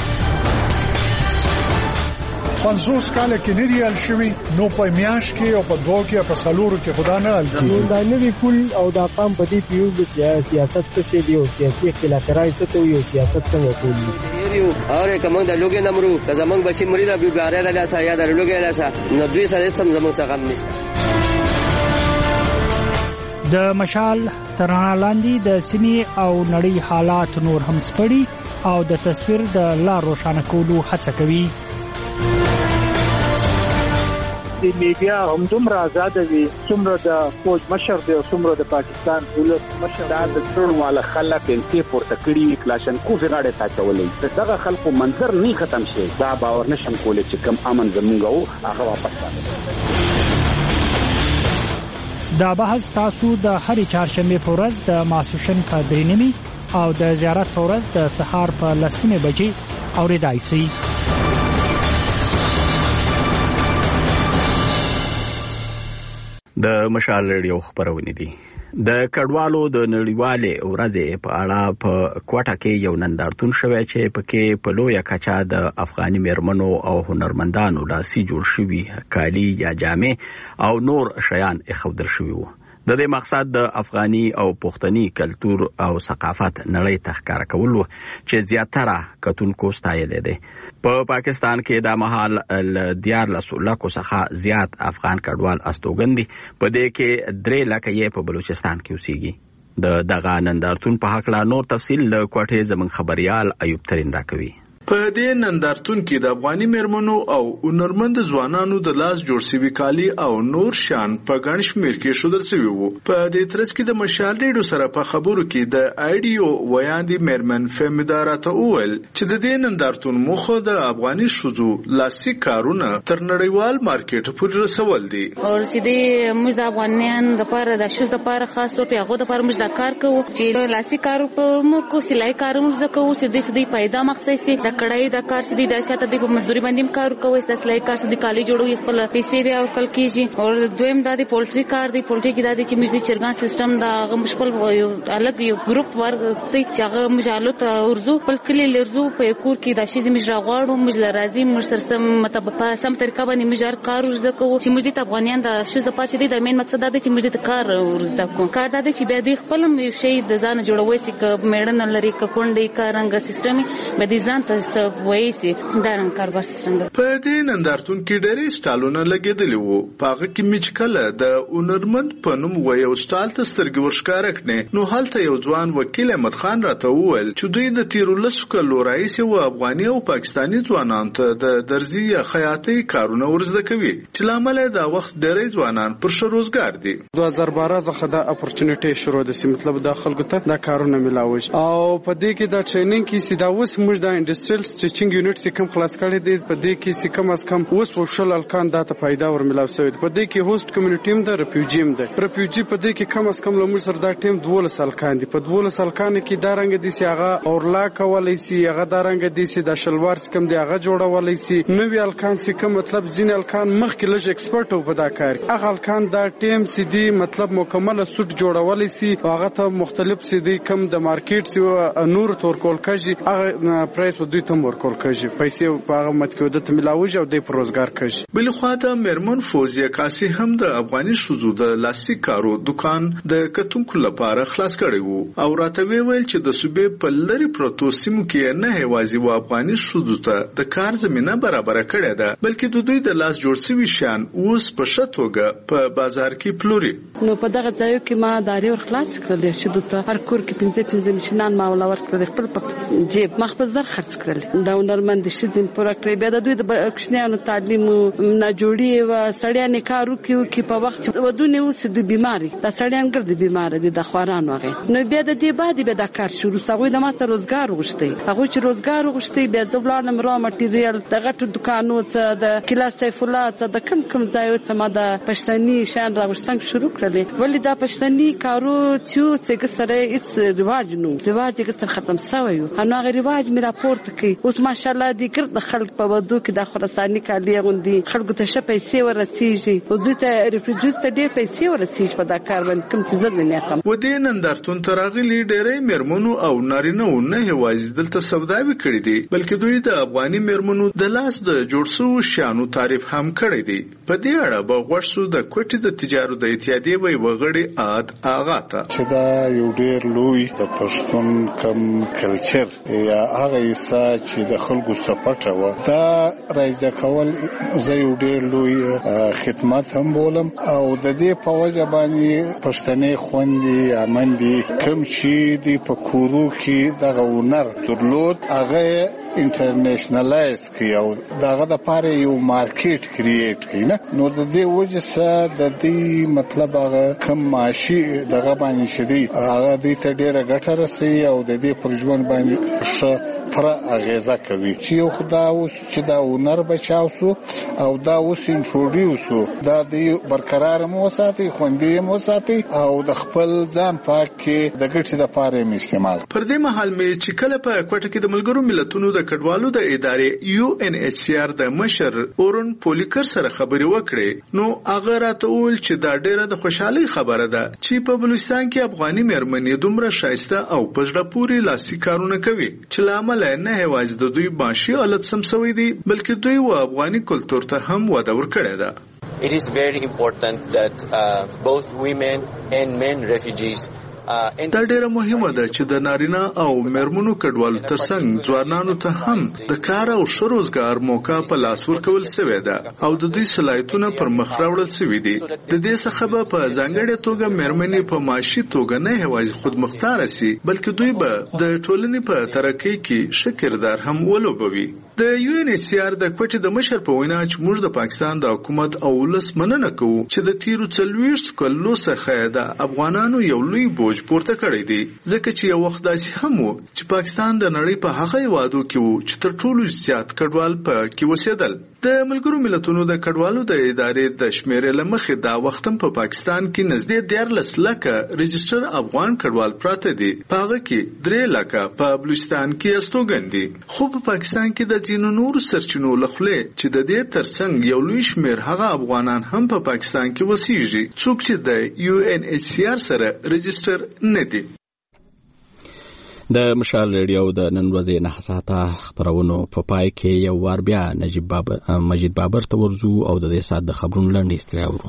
50 کال کې ندی ال شوی نو په میاش کې او په دوه کې په سلورو کې خدا نه ال کی دا نوی پول او دا قام په دې پیو چې سیاست څه دی او سیاسي اختلافات څه ته یو سیاست څنګه کوي اور کوم د لوګي نمرو زمنګ بچي مریدا به غاره د لاسه یا د لوګي لاسه نو دوی سره سم زموږ څخه غم نشته. د مشال ترڼا لاندې د سیمې او نړۍ حالات نور هم سپړي او د تصویر د لار روښانه کولو هڅه کوي. د میډیا همدومره آزاد وي څومره د فوج مشر دی او څومره د پاکستان ولس مشر دا د ټول والا خلک انته پورته کړی کلاشنکوف غاړه ساتولې دغه خلکو منظر نه ختم شي دا باور نشم کولای چې کم امن زمونږ او هغه واپس راځي. دا بحث تاسو د هرې چهارشنبه په ورځ د ماسوشن په 3:30 او د زیارت په ورځ د سهار په 10:00 بجې اوریدای شئ. د مشال ریډیو خبرونه دي. د کډوالو د نړیوالې ورځې په اړه په کوټه کې یو نندارتون شوی چې پکې په لویه کچه د افغاني میرمنو او هنرمندانو لاسي جوړ شوي کالي یا جامې او نور شیان اخودل شوي وو. د دې مقصد د افغاني او پښتني کلتور او ثقافت نړۍ ته ښکاره کول وو چې زیاتره کتونکو ستایلې دي. په پاکستان کې د مهال ل 14 لکو څخه زیات افغان کډوال استوګن دي. په دې کې 3 لکه یې په بلوچستان کې اوسېږي. د دغه نندارتون په حق لا نور تفصیل له کوټې زموږ خبريال ایوب ترين راکوي. په دې نندارتون کې د افغاني میرمنو او هنرمند ځوانانو د لاس جوړ شوي کالي او نور شیان په ګڼ شمېر کې ښودل شوي وو. په دې ترڅ کې د مشال ریډیو سره په خبرو کې د آیډیو ویاندې میرمن فهمیده راته وویل چې د دې نندارتون موخه د افغاني ښځو لاسي کارونه تر نړیوال مارکیټ پورې رسول دي. او چې د موږ د افغانانو لپاره د ښځو لپاره خاص طور په هغه لپاره موږ د کار کوو چې لاسي کار په موږ کو سلای کار موږ کوو چې د دې پیدا مقصد سي کړای د کار سدي د سیاست د مزدوري باندې کار کوي د سلای کار سدي کالي جوړوي خپل پیسې بیا ورکل کیږي. او دویم د پولټري کار دی پولټري کې د چې مزدي چرګان سیستم د مشکل یو الګ یو ګروپ ورته چې هغه مجالوت ورزو خپل کلی لرزو په کور کې د شي مجرا غواړو مجل راځي مرسرسم مطلب په سم طریقه باندې مجار کار ورزده کوو چې مزدي د افغانیان د شزه پاتې دي د مین مقصد دا دی چې مزدي کار ورزده کوو. کار دا دی چې بیا د خپل شي د ځان جوړوي چې میړن لري کونډي کارنګ سیستم به دي ځان ته وایسي دارن کاربار څنګه. په دې نندارتون کې ډېرې سټالونه لګېدلې وو. په هغه کې مې چې کله د هنرمند په نوم یو سټال ته سترګې ورښکاره کړې نو هلته یو ځوان وکیل احمد خان راته وویل چې دوی د تیرو 10 کالو راهیسې و افغاني او پاکستاني ځوانانو ته د درزي یا خیاطۍ کارونه ورزده کوي چې لامل دا وخت ډېری ځوانان پر ښه روزګار دي. 2012 څخه د اپورچونټي شروع د مطلب د خلکو ته دا کارونه ملاوي او په دې کې د ټریننګ کې سیدا اوس موږ د انډستریل سټیچینګ یونټ چې کوم خلاص کړی دی په دې کې چې کم از کم اوس وشل الکان دا ته فائدہ ورملاو شوی په دې کې هوست کمیونټیم د ریفیوجیم ده ریفیوجی په دې کې کم از کم لمر سره دا ټیم 12 الکان دي په 12 الکان کې دا رنګ دي چې هغه اورلا کولای شي هغه دا رنګ دي چې د شلوار کم دی هغه جوړولای شي نوې الکان چې کوم مطلب ځین الکان مخکې لږ ایکسپرت په دا کار هغه الکان دا ټیم چې دی مطلب مکمل سوټ جوړولای شي هغه ته مختلف سي دي کم د مارکیټ سی نور تور کول کږي هغه پرایس دوی ته ور کول کږي پیسې په هغه مت کې د تملاوج او د روزګار کږي. بل خو ته میرمن فوزیه کاسي هم د افغاني شذو د لاسي کارو دکان د کتونکو لپاره خلاص کړی وو او راته ویل چې د صوبې په لری پروتو سیمو کې نه هوازي و افغاني شذو ته د کار زمينه برابر کړې ده بلکې د دوی د لاس جوړ شوی شان اوس په شتوګه په بازار کې پلوري. نو په دغه ځای کې ما داري ور خلاص کړل چې دوی ته هر کور کې 15 نشنان ما ولا ور کړل خپل په جیب مخبز زر خرڅ کړل دا هنرمند شدین پوره کړی بیا د دوی د کښنیانو تعلیم نه جوړي و سړیان کارو کې په وخت ودونه اوس د بیماری د سړیان ګرځي بیمار دي د خواران وغه نو بیا د دې بعد به د کار شروع سوي د ماته روزګار غوښتي هغه چې روزګار غوښتي بیا ځوړانم را مټیریال دغه دکانو ته د کلاس سیف الله ته د کم ځای ته ما د پښتني شان را غوښتنګ شروع کړل ولې د پښتني کارو چې سره هیڅ رواج نو رواج کې ختم شوی نو هغه رواج می راپورته کوي اوس ماشاءالله دي ګرد خلک په ودو کې د خراساني کالي غوندي خلکو ته شه پیسې ورسیږي او دوی ته ریفیوجیز ته ډېر پیسې ورسیږي په دا کار باندې کوم څه زده نه کوم. و دې نندارتون ته راغلي ډېرې میرمنو او نارینه نه هوازي دلته سوداوي کړې دي بلکې دوی د افغاني میرمنو د لاس د جوړ شوو شیانو تعریف هم کړی دی. په دې اړه به غوښ شو د کوټې د تجارت د اتحادیې وی وغړي عاد آغا ته چې دا یو ډېر لوی د پښتون کم کلچر یا هغه ایسا چې د خلکو سپټه و دا راځه کول زه یو ډېر لوی خدمت هم بولم او د دې په وجه باندې پښتنې خوندې امندي کم چې دی په کورو کې دغه ونر درلود هغه انټرنیشنلایز کړي او داغه د پاره یو مارکیټ کریټ کړي نه. نو د دې وجه سره د دې مطلب هغه کم معاشي دغه باندې شدي هغه دې ته ډیره ګټه رسي او د دې پر ژوند باندې ښه پر اغیزه کوي چې یو خدا اوس چې دا ونر بچاو سو او دا اوس انټروډیوسو دا دې برقرار مو ساتي خوندې مو ساتي او د خپل ځان پاک کې د ګټې لپاره یې استعمال. پر دې مهال مې چې کله په کوټه کې د ملګرو ملتونو د کډوالو د ادارې UNHCR د مشر اورن پولیکر سره خبرې وکړې نو هغه راته وویل چې دا ډېره د خوشحالۍ خبره ده چې په بلوچستان کې افغاني مېرمنې دومره شایسته او په زړه پورې لاسي کارونه کوي چې له امله نه یوازې د دوی معاشي حالت سم شوی دی بلکې دوی و افغاني کلتور ته هم وده ورکړې ده. It is very important that both women and men refugees دا ډیره مهمه ده چې د نارینه او مېرمنو کډوالو ترڅنګ ځوانانو ته هم د کار او ښه روزګار موقع په لاس ورکول شوې ده او د دوی صلاحیتونه پر مخ راوړل شوي دي. د دې څخه به په ځانګړې توګه مېرمنې په معاشي توګه نه یوازې خودمختار شي بلکې دوی به د ټولنې په ترقۍ کې ښه کردار هم ولوبوي. د UNHCR د کوټې د مشر په وینا چې موږ د پاکستان د حکومت او ولس مننه کوو چې د تیرو 40 کلونو څخه د افغانانو یو لوی بوج پورته کړی دی ځکه چې یو وخت داسې هم و چې پاکستان د نړۍ په هغه هیوادو کې و چې تر ټولو زیات کډوال په کې اوسېدل. د ملګرو ملتونو د کډوالو د ادارې د شمیرې له مخې دا وخت په پاکستان کې نږدې 14 لکه رجسټر افغان کډوال پراته دي په هغه کې 3 لکه په بلوچستان کې استوګن دي. خو په پاکستان کې د ځینو نورو سرچینو لخوا چې د دې ترڅنګ یو لوی شمیر هغه افغانان هم په پاکستان کې وسیږي څوک چې د UNHCR سره رجسټر نه دي. د مشال ریډیو د نن ورځې 9 ساعته خبرونو په پای کې یو وار بیا مجید بابر ته ورځو او د دې ساعت د خبرونو لاندې استرا ورو.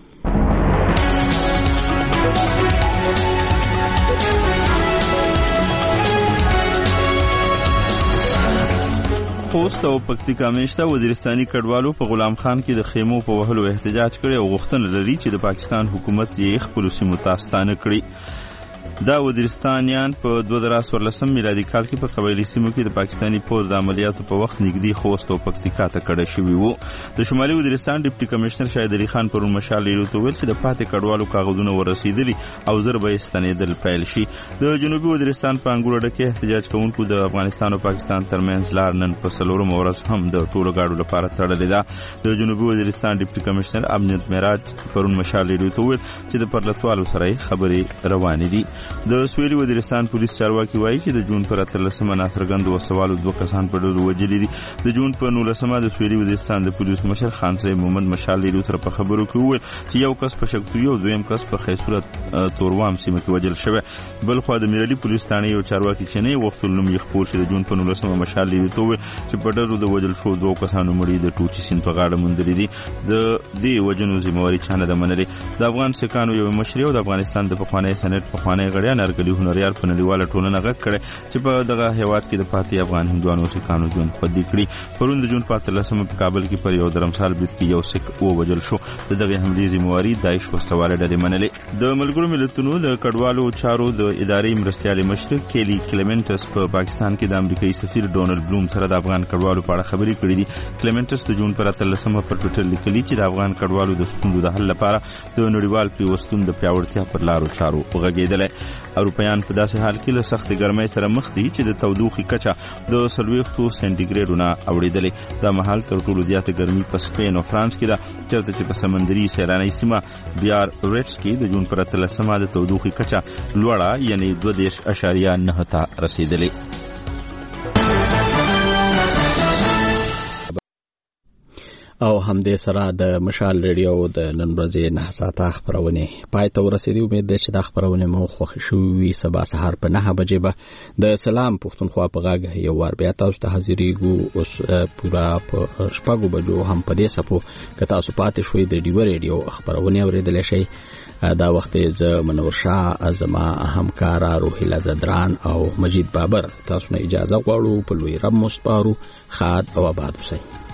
خوست او پکتیکا میشته وزیرستاني کډوالو په غلام خان کې د خیمو په وهلو احتجاج کړي او غوښتنه لري چې د پاکستان حکومت یې خپل سیمو ته ستانه کړي. دا وزیرستانیان په 2014 میلادي کال کې په قبایلی سیمو کې د پاکستاني پوځ د عملیاتو په وخت نږدې خوست او پکتیکا ته کډه شوي وو. د شمالي وزیرستان ډیپټي کمشنر شاهد علي خان پرون مشال ریډیو ته ویل چې د پاتې کډوالو کاغذونه ورسېدلي او زر به یې ستنېدل پیل شي. د جنوبي وزیرستان په انګور ډکه احتجاج کوونکو د افغانستان او پاکستان ترمنځ لار نن په 4 ورځ هم د ټولو گاډو لپاره تړلې ده. د جنوبي وزیرستان ډیپټي کمشنر امنیت معراج پرون مشال ریډیو ته ویل چې د پرلتوالو سره خبرې روانې دي. د سویلي وزیرستان پولیس چارواکي وایي چې د جون پر 13 ناصرګند وسوالو 2 کسان په ډزو وجلي دي. د جون په 19 د سویلي وزیرستان د پولیس مشر خان صاحب محمد مشال ریډیو سره په خبرو کې وویل چې یو کس په شکتوي او دویم کس په خیصورت توروام سیمه کې وجل شوی. بل خو د میرالي پولیس ثانې یو چارواکي چې نه وخت نوم یې خپور چې د جون په 19 مشال ریډیو ته وویل چې په ډزو د وجل شو 2 کسانو مړي د ټوچي سیند په غاړه موندلې دي. د دې وجنو ذمہواری چانه د منلې. د افغان سکانو یو مشر او د افغانستان د پخوانی سېنات پخوانی غړي نارګلي هنریار په نړیواله ټولنه غږ کړی چې په دغه هیواد کې د پاتې افغان هندوانو سکانو ژوند خوندي کړي. پرون د جون په 13 په کابل کې پر یو درمسال برید کې یو سک ووجل شو. د دغه حملې ذمہواری داعش وسوالې ډلې منلې. د ملګرو ملتونو د کډوالو چارو د ادارې مرستیال مشر کیلی کلیمنټس په پاکستان کې د امریکایي سفیر ډونلډ بلوم سره د افغان کډوالو په اړه خبرې کړې دي. کلیمنټس د جون پر 13 په ټویټر لیکلي چې د افغان کډوالو د ستونزو د حل لپاره د نړیوال پیوستون د پیاوړتیا پر لارو چارو وغږېدل. اروپایان په داسې حال کې له سخت ګرمۍ سره مخ دي چې د تودوخې کچه د 40 سنټیګریډونه اوریدلې. دا مهال تر ټولو زیاته ګرمي په سپین او فرانس کې ده چېرته چې په سمندري سیلانۍ سیمه بیار ریټس کې د جون پر 13 د تودوخې کچه لوړه یعنی 2.9 ته رسیدلې. او همدې سره د مشال ریډیو د نن ورځې 9 ساعته خبرونه پای ته ورسېدي. امید ده چې دا خبرونه مو خوښ شوي. سبا سهار په 9 بجې به د سلام پښتونخوا په غاګه یو وار بیا تاسو ته حاضرېږو. اوس پورا په 6 بجو هم په دې سپو که تاسو پاتې شوي د ډیو ریډیو خبرونه اورېدلی شئ. دا وخت زه منور شاه زما همکارا روحیلا زدران او مجید بابر تاسو نه اجازه غواړو. په لوی رب مو سپارو. خاد او آباد اوسئ.